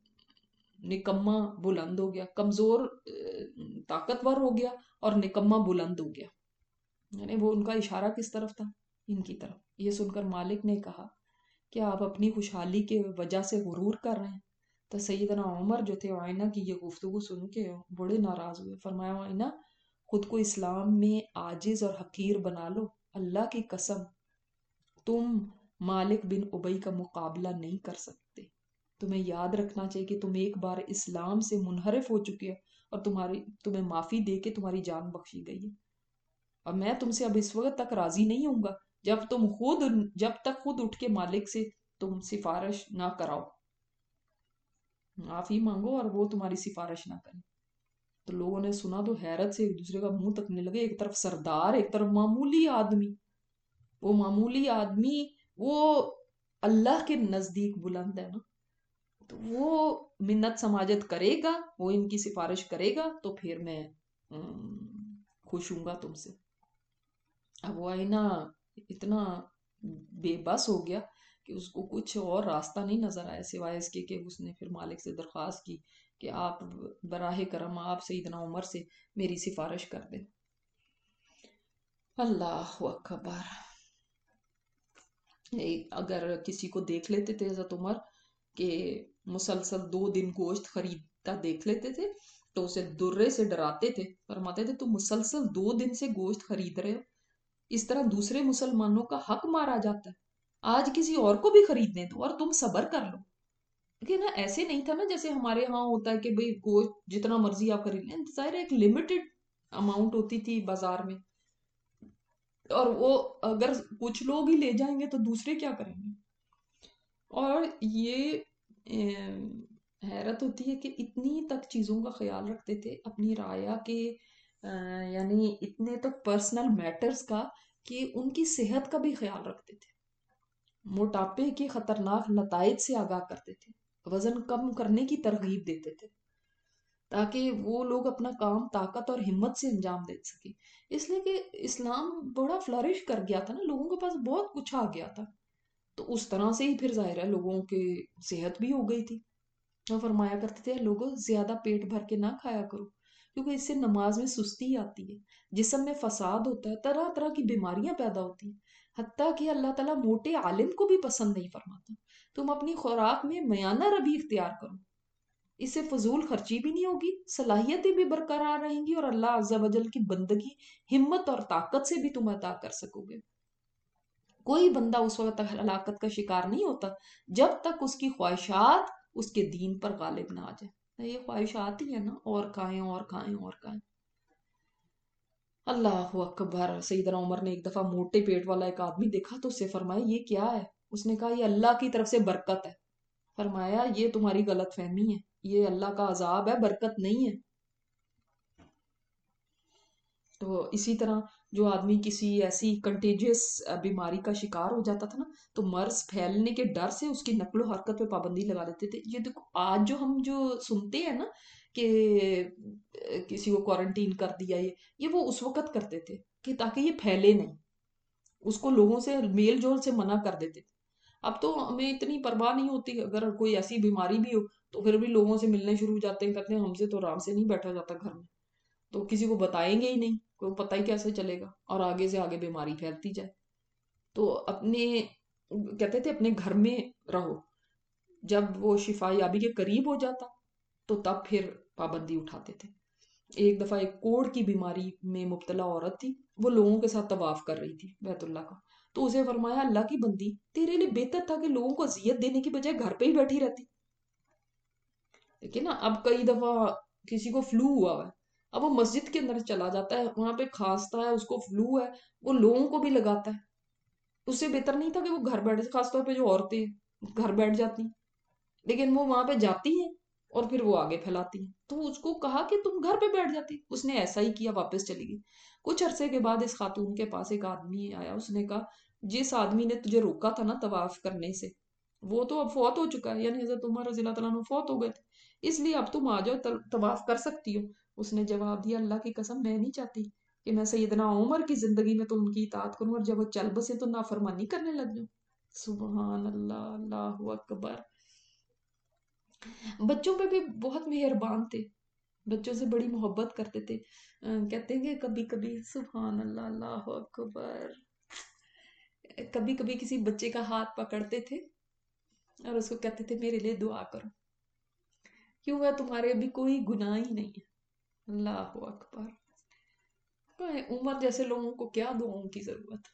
نکما بلند ہو گیا، کمزور طاقتور ہو گیا اور نکما بلند ہو گیا. یعنی وہ ان کا اشارہ کس طرف تھا؟ ان کی طرف. یہ سن کر مالک نے کہا کہ آپ اپنی خوشحالی کے وجہ سے غرور کر رہے ہیں. تو سیدنا عمر جو تھے عینہ کی یہ گفتگو سن کے بڑے ناراض ہوئے. فرمایا عینہ خود کو اسلام میں عاجز اور حقیر بنا لو، اللہ کی قسم تم مالک بن ابئی کا مقابلہ نہیں کر سکتے. تمہیں یاد رکھنا چاہیے کہ تم ایک بار اسلام سے منحرف ہو چکے ہو اور تمہاری تمہیں معافی دے کے تمہاری جان بخشی گئی ہے. اور میں تم سے اب اس وقت تک راضی نہیں ہوں گا جب تم خود جب تک خود اٹھ کے مالک سے تم سفارش نہ کراؤ، معافی مانگو اور وہ تمہاری سفارش نہ کریں. تو لوگوں نے سنا تو حیرت سے ایک دوسرے کا منہ تکنے لگے. ایک طرف سردار، ایک طرف معمولی آدمی. وہ معمولی آدمی وہ اللہ کے نزدیک بلند ہے نا، تو وہ منت سماجت کرے گا، وہ ان کی سفارش کرے گا تو پھر میں خوش ہوں گا تم سے. اب وہ آئینہ اتنا بے بس ہو گیا کہ اس کو کچھ اور راستہ نہیں نظر آیا سوائے اس کے کہ اس نے پھر مالک سے درخواست کی کہ آپ براہ کرم آپ سیدنا عمر سے میری سفارش کر دیں. اللہ اکبر. اگر کسی کو دیکھ لیتے تھے حضرت عمر کہ مسلسل دو دن گوشت خریدتا دیکھ لیتے تھے تو اسے درے سے ڈراتے تھے، فرماتے تھے تو مسلسل دو دن سے گوشت خرید رہے ہو، اس طرح دوسرے مسلمانوں کا حق مارا جاتا ہے، آج کسی اور کو بھی خریدنے دو اور تم صبر کر لو. لیکن ایسے نہیں تھا نا جیسے ہمارے ہاں ہوتا ہے کہ بھئی گوشت جتنا مرضی آپ خرید لیں. ظاہر ایک لمیٹڈ اماؤنٹ ہوتی تھی بازار میں، اور وہ اگر کچھ لوگ ہی لے جائیں گے تو دوسرے کیا کریں گے. اور یہ حیرت ہوتی ہے کہ اتنی تک چیزوں کا خیال رکھتے تھے اپنی رعایا کے، یعنی اتنے تک پرسنل میٹرز کا کہ ان کی صحت کا بھی خیال رکھتے تھے. موٹاپے کے خطرناک نتائج سے آگاہ کرتے تھے، وزن کم کرنے کی ترغیب دیتے تھے تاکہ وہ لوگ اپنا کام طاقت اور ہمت سے انجام دے سکیں۔ اس لیے کہ اسلام بڑا فلرش کر گیا تھا نا، لوگوں کے پاس بہت کچھ آ گیا تھا، تو اس طرح سے ہی پھر ظاہر ہے لوگوں کی صحت بھی ہو گئی تھی۔ وہ فرمایا کرتے تھے لوگوں زیادہ پیٹ بھر کے نہ کھایا کرو، کیونکہ اس سے نماز میں سستی آتی ہے، جسم میں فساد ہوتا ہے، طرح طرح کی بیماریاں پیدا ہوتی ہیں، حتیٰ کہ اللہ تعالیٰ موٹے عالم کو بھی پسند نہیں فرماتا۔ تم اپنی خوراک میں میانہ روی اختیار کرو، اس سے فضول خرچی بھی نہیں ہوگی، صلاحیتیں بھی برقرار رہیں گی، اور اللہ عز و جل کی بندگی ہمت اور طاقت سے بھی تم عطا کر سکو گے۔ کوئی بندہ اس وقت تک ہلاکت کا شکار نہیں ہوتا جب تک اس کی خواہشات اس کے دین پر غالب نہ آ جائے۔ یہ خواہشات ہی ہے نا، اور کھائیں اور کھائیں اور کھائیں۔ اللہ اکبر۔ سیدنا عمر نے ایک دفعہ موٹے پیٹ والا ایک آدمی دیکھا تو اس سے فرمایا یہ کیا ہے؟ اس نے کہا یہ اللہ کی طرف سے برکت ہے۔ فرمایا یہ تمہاری غلط فہمی ہے، یہ اللہ کا عذاب ہے، برکت نہیں ہے۔ تو اسی طرح جو آدمی کسی ایسی کنٹیجیس بیماری کا شکار ہو جاتا تھا نا، تو مرض پھیلنے کے ڈر سے اس کی نقل و حرکت پہ پابندی لگا دیتے تھے۔ یہ دیکھو آج جو ہم جو سنتے ہیں نا کہ کسی کو کوارنٹین کر دیا، یہ یہ وہ اس وقت کرتے تھے کہ تاکہ یہ پھیلے نہیں، اس کو لوگوں سے میل جول سے منع کر دیتے تھے۔ اب تو ہمیں اتنی پرواہ نہیں ہوتی، اگر کوئی ایسی بیماری بھی ہو تو پھر بھی لوگوں سے ملنے شروع ہو جاتے ہیں، کہتے ہیں ہم سے تو آرام سے نہیں بیٹھا جاتا گھر میں، تو کسی کو بتائیں گے ہی نہیں، کوئی پتہ ہی کیسے چلے گا، اور آگے سے آگے بیماری پھیلتی جائے۔ تو اپنے کہتے تھے اپنے گھر میں رہو، جب وہ شفا یابی کے قریب ہو جاتا تو تب پھر پابندی اٹھاتے تھے۔ ایک دفعہ ایک کوڑ کی بیماری میں مبتلا عورت تھی، وہ لوگوں کے ساتھ طواف کر رہی تھی بیت اللہ کا، تو اسے فرمایا اللہ کی بندی تیرے لیے بہتر تھا کہ لوگوں کو اذیت دینے کی بجائے گھر پہ ہی بیٹھی رہتی۔ لیکن نا اب کئی دفعہ کسی کو فلو ہوا ہے، اب وہ مسجد کے اندر چلا جاتا ہے، وہاں پہ کھانستا ہے، اس کو فلو ہے، وہ لوگوں کو بھی لگاتا ہے۔ اس سے بہتر نہیں تھا کہ وہ گھر بیٹھے، خاص طور پہ جو عورتیں گھر بیٹھ جاتی ہیں، لیکن وہ وہاں پہ جاتی ہیں اور پھر وہ آگے پھیلاتی ہیں۔ تو اس کو کہا کہ تم گھر پہ بیٹھ جاتی، اس نے ایسا ہی کیا، واپس چلی گئی۔ کچھ عرصے کے بعد اس خاتون کے پاس ایک آدمی آیا، اس نے کہا جس آدمی نے تجھے روکا تھا نا طواف کرنے سے، وہ تو اب فوت ہو چکا ہے، یعنی حضرت عمر رضی اللہ تعالیٰ عنہ فوت ہو گئے تھے، اس لیے اب تم آ جاؤ، طواف کر سکتی ہو۔ اس نے جواب دیا اللہ کی قسم میں نہیں چاہتی کہ میں سیدنا عمر کی زندگی میں تو ان کی اطاعت کروں اور جب وہ چل بسے تو نافرمانی کرنے لگ جاؤں۔ سبحان اللہ، اللہ اکبر۔ بچوں پہ بھی بہت مہربان تھے، بچوں سے بڑی محبت کرتے تھے۔ کہتے ہیں کہ کبھی کبھی سبحان اللہ، اللہ اکبر، کبھی کبھی کسی بچے کا ہاتھ پکڑتے تھے اور اس کو کہتے تھے میرے لیے دعا کرو، کیوں ہے تمہارے ابھی کوئی گناہ ہی نہیں ہے۔ اللہ اکبر۔ عمر جیسے لوگوں کو کیا دعاؤں کی ضرورت۔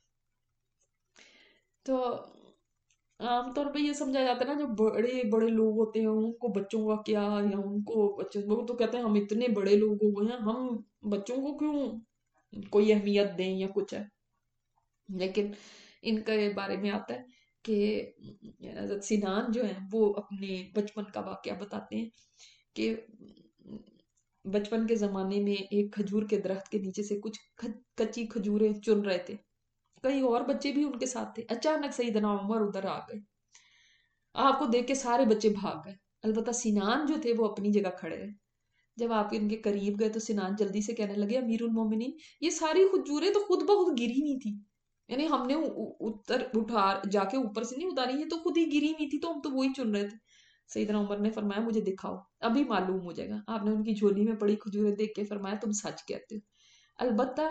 تو عام طور پہ یہ سمجھا جاتا ہے نا جو بڑے بڑے لوگ ہوتے ہیں ان کو بچوں کا کیا، یا ان کو بچوں لوگ تو کہتے ہیں ہم اتنے بڑے لوگ ہو گئے ہیں، ہم بچوں کو کیوں کوئی اہمیت دیں یا کچھ ہے۔ لیکن ان کے بارے میں آتا ہے کہ حضرت سنان جو ہیں وہ اپنے بچپن کا واقعہ بتاتے ہیں کہ بچپن کے زمانے میں ایک کھجور کے درخت کے نیچے سے کچھ کچی کھجوریں چن رہے تھے، کئی اور بچے بھی ان کے ساتھ تھے۔ اچانک سیدنا عمر ادھر آ گئے، آپ کو دیکھ کے سارے بچے بھاگ گئے، البتہ سنان جو تھے وہ اپنی جگہ کھڑے رہے۔ جب آپ ان کے قریب گئے تو سنان جلدی سے کہنے لگے امیر المومنین یہ ساری کھجوریں تو خود بخود گری ہوئی تھی، یعنی ہم نے اتر اٹھا جا کے اوپر سے نہیں اتاری، یہ تو خود ہی گری ہوئی تھی، تو ہم تو وہی چن رہے تھے۔ سیدنا عمر نے فرمایا مجھے دکھاؤ، ابھی معلوم ہو جائے گا۔ آپ نے ان کی جھولی میں پڑی کھجوریں دیکھ کے فرمایا تم سچ کہتے ہو۔ البتہ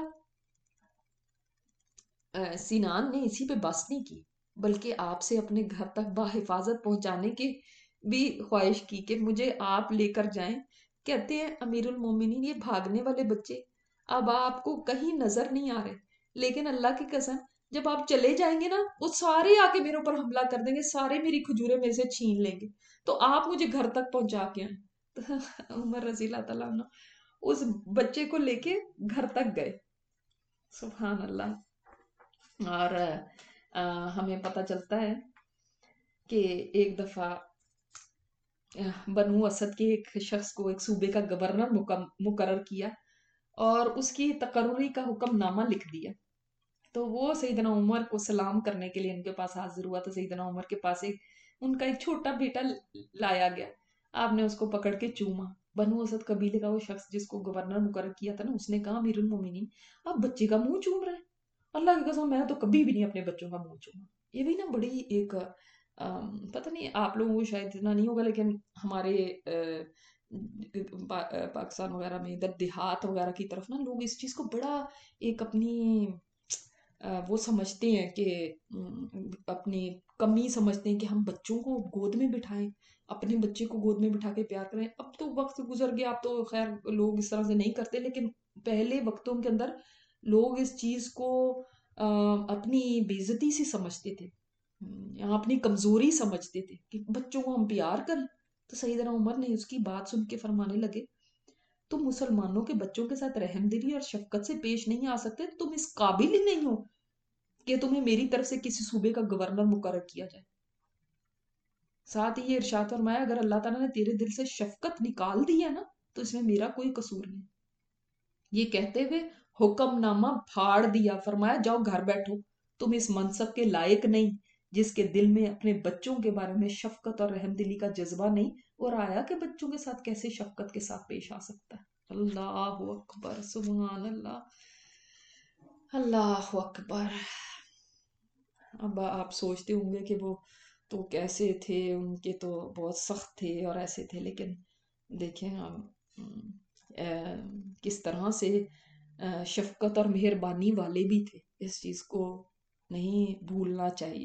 سنان نے اسی پہ بس نہیں کی، بلکہ آپ سے اپنے گھر تک باحفاظت پہنچانے کی بھی خواہش کی کہ مجھے آپ لے کر جائیں۔ کہتے ہیں امیر المومنین یہ بھاگنے والے بچے اب آپ کو کہیں نظر نہیں آ رہے، لیکن اللہ کی قسم جب آپ چلے جائیں گے نا وہ سارے آ کے میرے اوپر حملہ کر دیں گے، سارے میری کھجوریں میرے سے چھین لیں گے، تو آپ مجھے گھر تک پہنچا کے آئیں۔ تو عمر رضی اللہ تعالیٰ عنہ اس بچے کو لے کے گھر تک گئے۔ سبحان اللہ۔ اور ہمیں پتہ چلتا ہے کہ ایک دفعہ بنو اسد کے ایک شخص کو ایک صوبے کا گورنر مقرر کیا اور اس کی تقرری کا حکم نامہ لکھ دیا، تو وہ سیدنا عمر کو سلام کرنے کے لیے ان کے پاس حاضر ہوا، تو سیدنا عمر کے پاس ایک ان کا ایک چھوٹا بیٹا لایا گیا. آپ نے اس کو پکڑ کے چوما. بنو اسد قبیلے کا وہ شخص جس کو گورنر مقرر کیا تھا نا، اس نے کہا امیر المومنین آپ بچے کا منہ چوم رہے ہیں، اللہ کی قسم میں نے تو کبھی بھی نہیں اپنے بچوں کا منہ چوما. یہ بھی نا بڑی ایک پتہ نہیں آپ لوگوں کو شاید اتنا نہیں ہوگا، لیکن ہمارے پاکستان وغیرہ میں ادھر دیہات وغیرہ کی طرف نا لوگ اس چیز کو بڑا ایک اپنی وہ سمجھتے ہیں کہ اپنی کمی سمجھتے ہیں کہ ہم بچوں کو گود میں بٹھائیں، اپنے بچے کو گود میں بٹھا کے پیار کریں. اب تو وقت گزر گیا، اب تو خیر لوگ اس طرح سے نہیں کرتے، لیکن پہلے وقتوں کے اندر لوگ اس چیز کو اپنی بے عزتی سے سمجھتے تھے، اپنی کمزوری سمجھتے تھے کہ بچوں کو ہم پیار کریں. تو سیدنا عمر نے اس کی بات سن کے فرمانے لگے تم مسلمانوں کے بچوں کے ساتھ رحم دلی اور شفقت سے پیش نہیں آ سکتے، تم اس قابل ہی نہیں ہو کہ تمہیں میری طرف سے کسی صوبے کا گورنر مقرر کیا جائے. ساتھ ہی یہ ارشاد فرمایا اگر اللہ تعالیٰ نے تیرے دل سے شفقت نکال دی ہے نا تو اس میں میرا کوئی قصور نہیں. یہ کہتے ہوئے حکم نامہ پھاڑ دیا، فرمایا جاؤ گھر بیٹھو، تم اس منصب کے لائق نہیں جس کے دل میں اپنے بچوں کے بارے میں شفقت اور رحم دلی کا جذبہ نہیں اور آیا کہ بچوں کے ساتھ کیسے شفقت کے ساتھ پیش آ سکتا ہے. اللہ اکبر، سبحان اللہ، اللہ اکبر. اب آپ سوچتے ہوں گے کہ وہ تو کیسے تھے، ان کے تو بہت سخت تھے اور ایسے تھے، لیکن دیکھیں کس طرح سے شفقت اور مہربانی والے بھی تھے، اس چیز کو نہیں بھولنا چاہیے.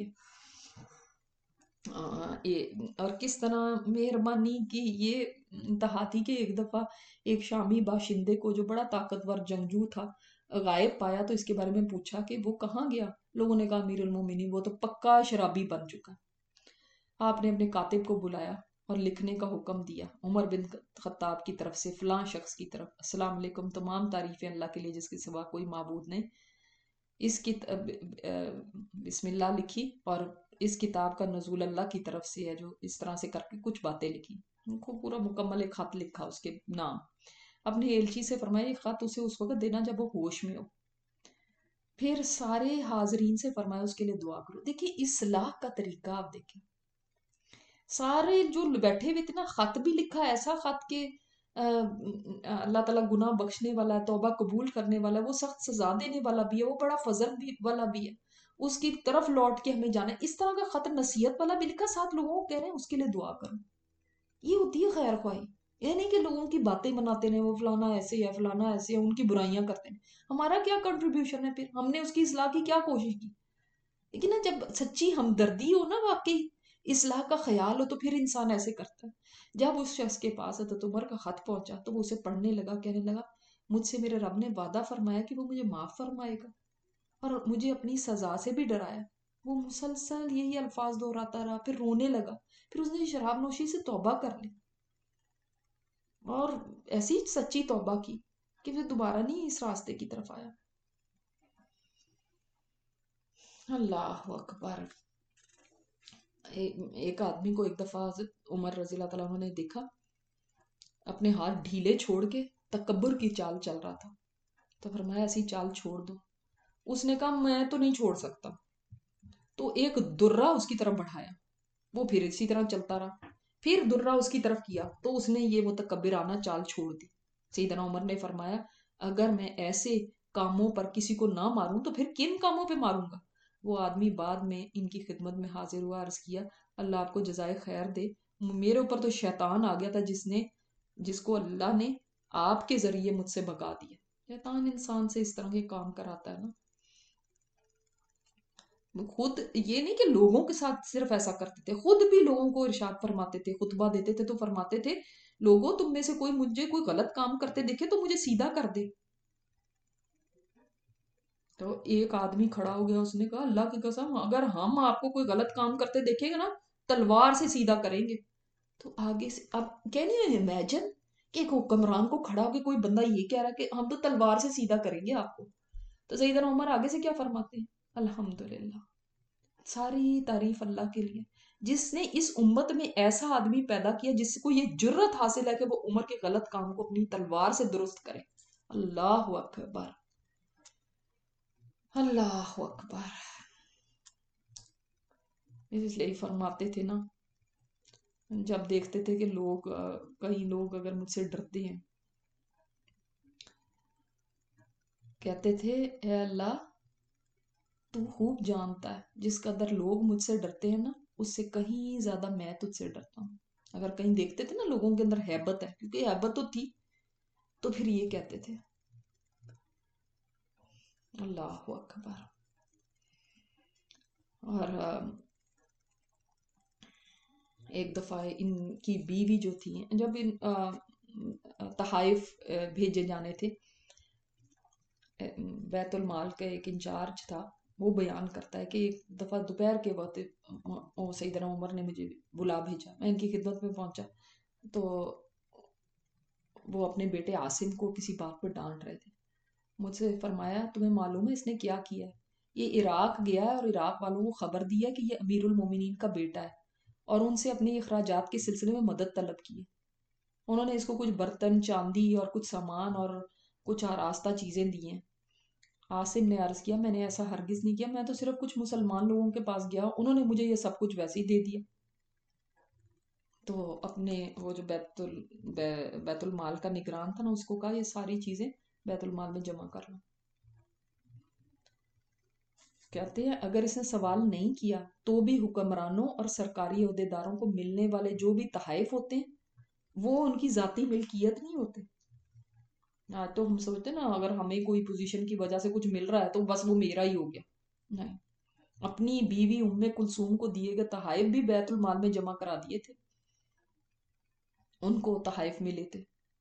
اور کس طرح مہربانی کی یہ انتہا تھی کہ ایک دفعہ ایک شامی باشندے کو جو بڑا طاقتور جنگجو تھا غائب پایا، تو اس کے بارے میں پوچھا کہ وہ کہاں گیا. لوگوں نے کہا امیر المومنین وہ تو پکا شرابی بن چکا. آپ نے اپنے کاتب کو بلایا اور لکھنے کا حکم دیا عمر بن خطاب کی طرف سے فلاں شخص کی طرف، السلام علیکم، تمام تعریفیں اللہ کے لیے جس کے سوا کوئی معبود نہیں. اس کی بسم اللہ لکھی اور اس کتاب کا نزول اللہ کی طرف سے ہے، جو اس طرح سے کر کے کچھ باتیں لکھی. ان کو پورا مکمل ایک خط لکھا اس کے نام. اپنے ایلچی سے فرمایا یہ خط اسے اس وقت دینا جب وہ ہوش میں ہو. پھر سارے حاضرین سے فرمایا اس کے لیے دعا کرو. دیکھیں اصلاح کا طریقہ آپ دیکھیں، سارے جو بیٹھے ہوئے تھے نا، خط بھی لکھا ایسا خط کہ اللہ تعالیٰ گناہ بخشنے والا ہے، توبہ قبول کرنے والا ہے، وہ سخت سزا دینے والا بھی ہے، وہ بڑا فضل بھی والا بھی ہے، اس کی طرف لوٹ کے ہمیں جانا ہے. اس طرح کا خط نصیحت والا بھی لکھا، ساتھ لوگوں کو کہہ رہے ہیں اس کے لیے دعا کرو. یہ ہوتی ہے خیر خواہی. یہ نہیں کہ لوگوں کی باتیں بناتے ہیں وہ فلانا ایسے ہے فلانا ایسے ہے، ان کی برائیاں کرتے ہیں. ہمارا کیا کنٹریبیوشن ہے؟ پھر ہم نے اس کی اصلاح کی کیا کوشش کی؟ لیکن نا جب سچی ہمدردی ہو نا، واقعی اصلاح کا خیال ہو، تو پھر انسان ایسے کرتا ہے. جب اس شخص کے پاس حضرت عمر کا خط پہنچا تو وہ اسے پڑھنے لگا، کہنے لگا مجھ سے میرے رب نے وعدہ فرمایا کہ وہ مجھے معاف فرمائے گا اور مجھے اپنی سزا سے بھی ڈرایا. وہ مسلسل یہی الفاظ دہراتا رہا، پھر رونے لگا. پھر اس نے شراب نوشی سے توبہ کر لی اور ایسی سچی توبہ کی کہ پھر دوبارہ نہیں اس راستے کی طرف آیا. اللہ اکبر. ایک آدمی کو ایک دفعہ حضرت عمر رضی اللہ تعالیٰ عنہ نے دیکھا اپنے ہاتھ ڈھیلے چھوڑ کے تکبر کی چال چل رہا تھا، تو فرمایا ایسی چال چھوڑ دو. اس نے کہا میں تو نہیں چھوڑ سکتا. تو ایک درہ اس کی طرف بڑھایا، وہ پھر اسی طرح چلتا رہا. پھر درہ اس کی طرف کیا تو اس نے یہ متکبرانہ چال چھوڑ دی. سیدنا عمر نے فرمایا اگر میں ایسے کاموں پر کسی کو نہ ماروں تو پھر کن کاموں پہ ماروں گا؟ وہ آدمی بعد میں ان کی خدمت میں حاضر ہوا، عرض کیا اللہ آپ کو جزائے خیر دے، میرے اوپر تو شیطان آ گیا تھا جس نے جس کو اللہ نے آپ کے ذریعے مجھ سے بھگا دیا. شیطان انسان سے اس طرح کے کام کراتا ہے نا. خود یہ نہیں کہ لوگوں کے ساتھ صرف ایسا کرتے تھے، خود بھی لوگوں کو ارشاد فرماتے تھے، خطبہ دیتے تھے تو فرماتے تھے لوگوں تم میں سے کوئی مجھے کوئی غلط کام کرتے دیکھے تو مجھے سیدھا کر دے. تو ایک آدمی کھڑا ہو گیا، اس نے کہا اللہ کی قسم اگر ہم آپ کو کوئی غلط کام کرتے دیکھیں گے نا تلوار سے سیدھا کریں گے. تو آگے سے اب کہنے امیجن کہ ایک حکمران کو کھڑا ہو کے کوئی بندہ یہ کہہ رہا کہ ہم تو تلوار سے سیدھا کریں گے آپ کو. تو سیدنا عمر آگے سے کیا فرماتے ہیں الحمدللہ، ساری تعریف اللہ کے لیے جس نے اس امت میں ایسا آدمی پیدا کیا جس کو یہ جرت حاصل ہے کہ وہ عمر کے غلط کام کو اپنی تلوار سے درست کرے. اللہ اکبر. اللہ اکبر. اس لیے فرماتے تھے نا، جب دیکھتے تھے کہ لوگ کئی لوگ اگر مجھ سے ڈرتے ہیں، کہتے تھے اے اللہ تو خوب جانتا ہے جس قدر لوگ مجھ سے ڈرتے ہیں نا، اس سے کہیں زیادہ میں تجھ سے ڈرتا ہوں. اگر کہیں دیکھتے تھے نا لوگوں کے اندر ہیبت ہے، کیونکہ ہیبت تو تھی، تو پھر یہ کہتے تھے. اللہ اکبر. اور ایک دفعہ ان کی بیوی جو تھی، جب ان تحائف بھیجے جانے تھے، بیت المال کا ایک انچارج تھا، وہ بیان کرتا ہے کہ ایک دفعہ دوپہر کے وقت سیدنا عمر نے مجھے بلا بھیجا، میں ان کی خدمت میں پہنچا تو وہ اپنے بیٹے عاصم کو کسی بات پر ڈانٹ رہے تھے. مجھ سے فرمایا تمہیں معلوم ہے اس نے کیا کیا ہے؟ یہ عراق گیا ہے اور عراق والوں کو خبر دی ہے کہ یہ امیر المومنین کا بیٹا ہے، اور ان سے اپنی اخراجات کے سلسلے میں مدد طلب کی ہے. انہوں نے اس کو کچھ برتن، چاندی اور کچھ سامان اور کچھ آراستہ چیزیں دی ہیں. عاصم نے عرض کیا میں نے ایسا ہرگز نہیں کیا، میں تو صرف کچھ مسلمان لوگوں کے پاس گیا، انہوں نے مجھے یہ سب کچھ ویسے ہی دے دیا. تو اپنے وہ جو بیت ال بیت المال کا نگران تھا نا، اس کو کہا یہ ساری چیزیں بیت المال میں جمع کر لو. کہتے ہیں اگر اس نے سوال نہیں کیا تو بھی حکمرانوں اور سرکاری عہدیداروں کو ملنے والے جو بھی تحائف ہوتے ہیں وہ ان کی ذاتی ملکیت نہیں ہوتے. آج تو ہم سوچتے نا اگر ہمیں کوئی پوزیشن کی وجہ سے کچھ مل رہا ہے تو بس وہ میرا ہی ہو گیا. نہیں، اپنی بیوی ام کلثوم کو دیے گئے تحائف بھی بیت المال میں جمع کرا دیے تھے، ان کو تحائف ملے تھے.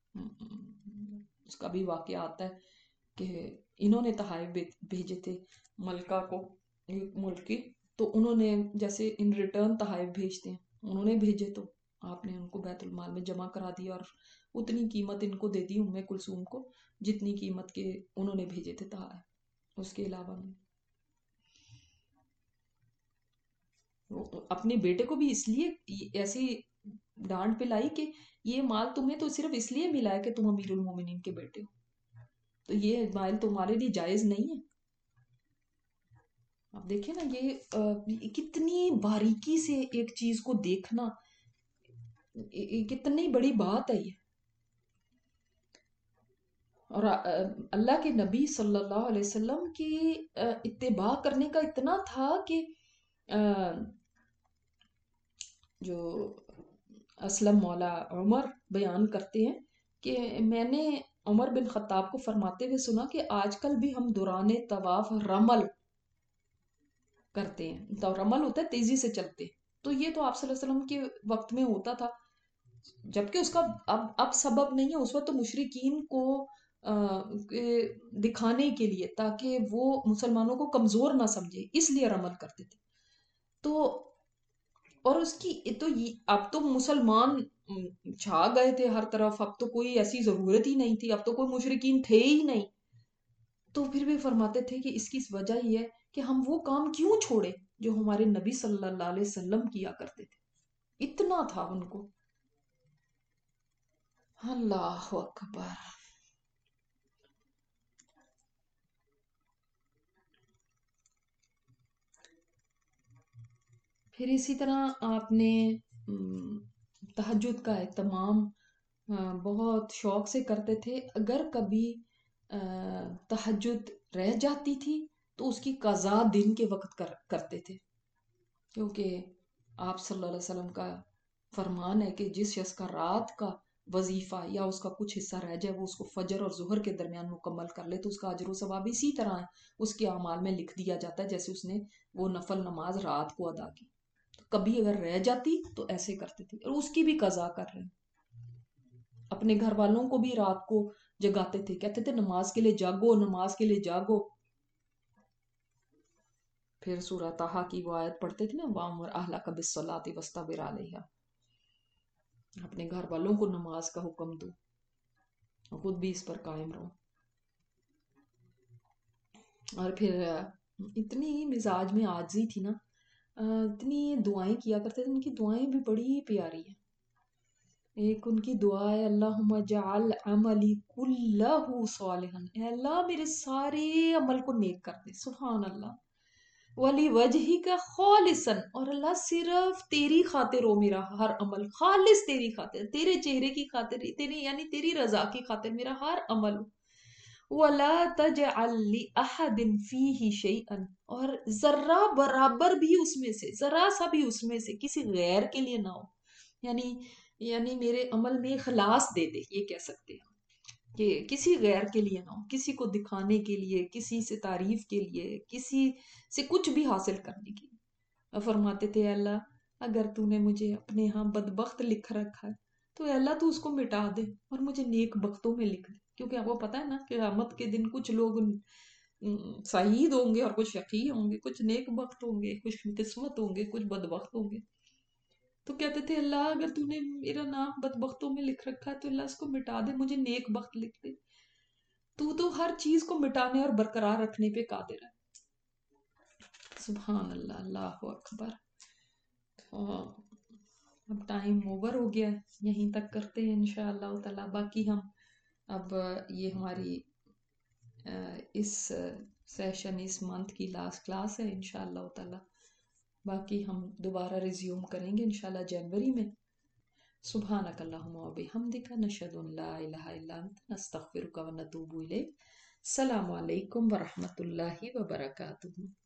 اس کا بھی واقعہ آتا ہے کہ انہوں نے تحائف بھیجے تھے ملکہ کو، ایک ملک کی، تو انہوں نے جیسے ان ریٹرن تحائف بھیجتے ہیں، انہوں نے بھیجے تو آپ نے ان کو بیت المال میں جمع کرا دیا اور اتنی قیمت ان کو دے دی ام کلثوم کو جتنی قیمت کے انہوں نے بھیجے تھے تحائف. اس کے علاوہ نہیں. اپنے بیٹے کو بھی اس لیے ایسی ڈانٹ پہ لائی کہ یہ مال تمہیں تو صرف اس لیے ملا ہے کہ تم امیر المومنین کے بیٹے ہو، تو یہ مال تمہارے لیے جائز نہیں ہے. آپ دیکھیں نا یہ کتنی باریکی سے ایک چیز کو دیکھنا، کتنی بڑی بات ہے یہ. اور اللہ کے نبی صلی اللہ علیہ وسلم کی اتباع کرنے کا اتنا تھا کہ جو اسلم مولا عمر بیان کرتے ہیں کہ میں نے عمر بن خطاب کو فرماتے ہوئے سنا کہ آج کل بھی ہم دوران طواف رمل کرتے ہیں. تو رمل ہوتا ہے تیزی سے چلتے، تو یہ تو آپ صلی اللہ علیہ وسلم کے وقت میں ہوتا تھا، جبکہ اس کا اب اب سبب نہیں ہے. اس وقت تو مشرکین کو دکھانے کے لیے تاکہ وہ مسلمانوں کو کمزور نہ سمجھے، اس لیے رمل کرتے تھے. تو اور اس کی تو اب تو مسلمان چھا گئے تھے ہر طرف، اب تو کوئی ایسی ضرورت ہی نہیں تھی، اب تو کوئی مشرکین تھے ہی نہیں. تو پھر بھی فرماتے تھے کہ اس کی وجہ یہ ہے کہ ہم وہ کام کیوں چھوڑے جو ہمارے نبی صلی اللہ علیہ وسلم کیا کرتے تھے. اتنا تھا ان کو. اللہ اکبر. پھر اسی طرح آپ نے تہجد کا اہتمام بہت شوق سے کرتے تھے. اگر کبھی تہجد رہ جاتی تھی تو اس کی قضا دن کے وقت کر کرتے تھے، کیونکہ آپ صلی اللہ علیہ وسلم کا فرمان ہے کہ جس شخص کا رات کا وظیفہ یا اس کا کچھ حصہ رہ جائے وہ اس کو فجر اور ظہر کے درمیان مکمل کر لے تو اس کا اجر و ثواب اسی طرح اس کے اعمال میں لکھ دیا جاتا ہے جیسے اس نے وہ نفل نماز رات کو ادا کی. کبھی اگر رہ جاتی تو ایسے کرتے تھے، اور اس کی بھی قضا کر رہے ہیں. اپنے گھر والوں کو بھی رات کو جگاتے تھے، کہتے تھے نماز کے لیے جاگو، نماز کے لیے جاگو. پھر سورہ طٰہٰ کی وہ آیت پڑھتے تھے نا، وَأْمُرْ أَهْلَكَ بِالصَّلَاةِ وَاسْتَبِرْ عَلَيْهَا، اپنے گھر والوں کو نماز کا حکم دو، خود بھی اس پر قائم رہو. اور پھر اتنی مزاج میں عاجزی تھی نا، اتنی دعائیں کیا کرتے تھے، ان کی دعائیں بھی بڑی پیاری ہیں. ایک ان کی دعا ہے اللہم جعل عملی کلہ صالحا، اے اللہ میرے سارے عمل کو نیک کر دے، سبحان اللہ، ولی وجہی کا خالصا، اور اللہ صرف تیری خاطر ہو میرا ہر عمل، خالص تیری خاطر، تیرے چہرے کی خاطر، تیری یعنی تیری رضا کی خاطر میرا ہر عمل ہو، ولا تجعل لأحد فیہ شیئا، اور ذرہ برابر بھی اس میں سے، ذرا سا بھی اس میں سے کسی غیر کے لیے نہ ہو، یعنی یعنی میرے عمل میں اخلاص دے دے، یہ کہہ سکتے ہیں کہ کسی غیر کے لیے نہ ہو، کسی کو دکھانے کے لیے، کسی سے تعریف کے لیے، کسی سے کچھ بھی حاصل کرنے کے لیے۔ اور فرماتے تھے اے اللہ اگر تو نے مجھے اپنے ہاں بدبخت لکھ رکھا ہے تو اے اللہ تو اس کو مٹا دے اور مجھے نیک بختوں میں لکھ دے، کیونکہ آپ کو پتہ ہے نا کہ قیامت کے دن کچھ لوگ سعید ہوں گے اور کچھ شقی ہوں گے، کچھ نیک بخت ہوں گے، کچھ قسمت ہوں گے، کچھ بدبخت ہوں گے۔ تو کہتے تھے اللہ اگر تو نے میرا نام بدبختوں میں لکھ رکھا ہے تو اللہ اس کو مٹا دے، مجھے نیک بخت لکھ دے، تو تو ہر چیز کو مٹانے اور برقرار رکھنے پہ قادر ہے۔ سبحان اللہ، اللہ اکبر۔ اب ٹائم اوور ہو گیا ہے، یہیں تک کرتے ہیں انشاءاللہ تعالی، باقی ہم اب یہ ہماری اس سیشن اس منتھ کی لاسٹ کلاس ہے انشاءاللہ تعالی، باقی ہم دوبارہ ریزیوم کریں گے انشاءاللہ جنوری میں۔ سبحانک اللہم و بحمدک، نشہد ان لا الہ الا انت، نستغفرک و نتوب الیک۔ السلام علیکم ورحمۃ اللہ وبرکاتہ۔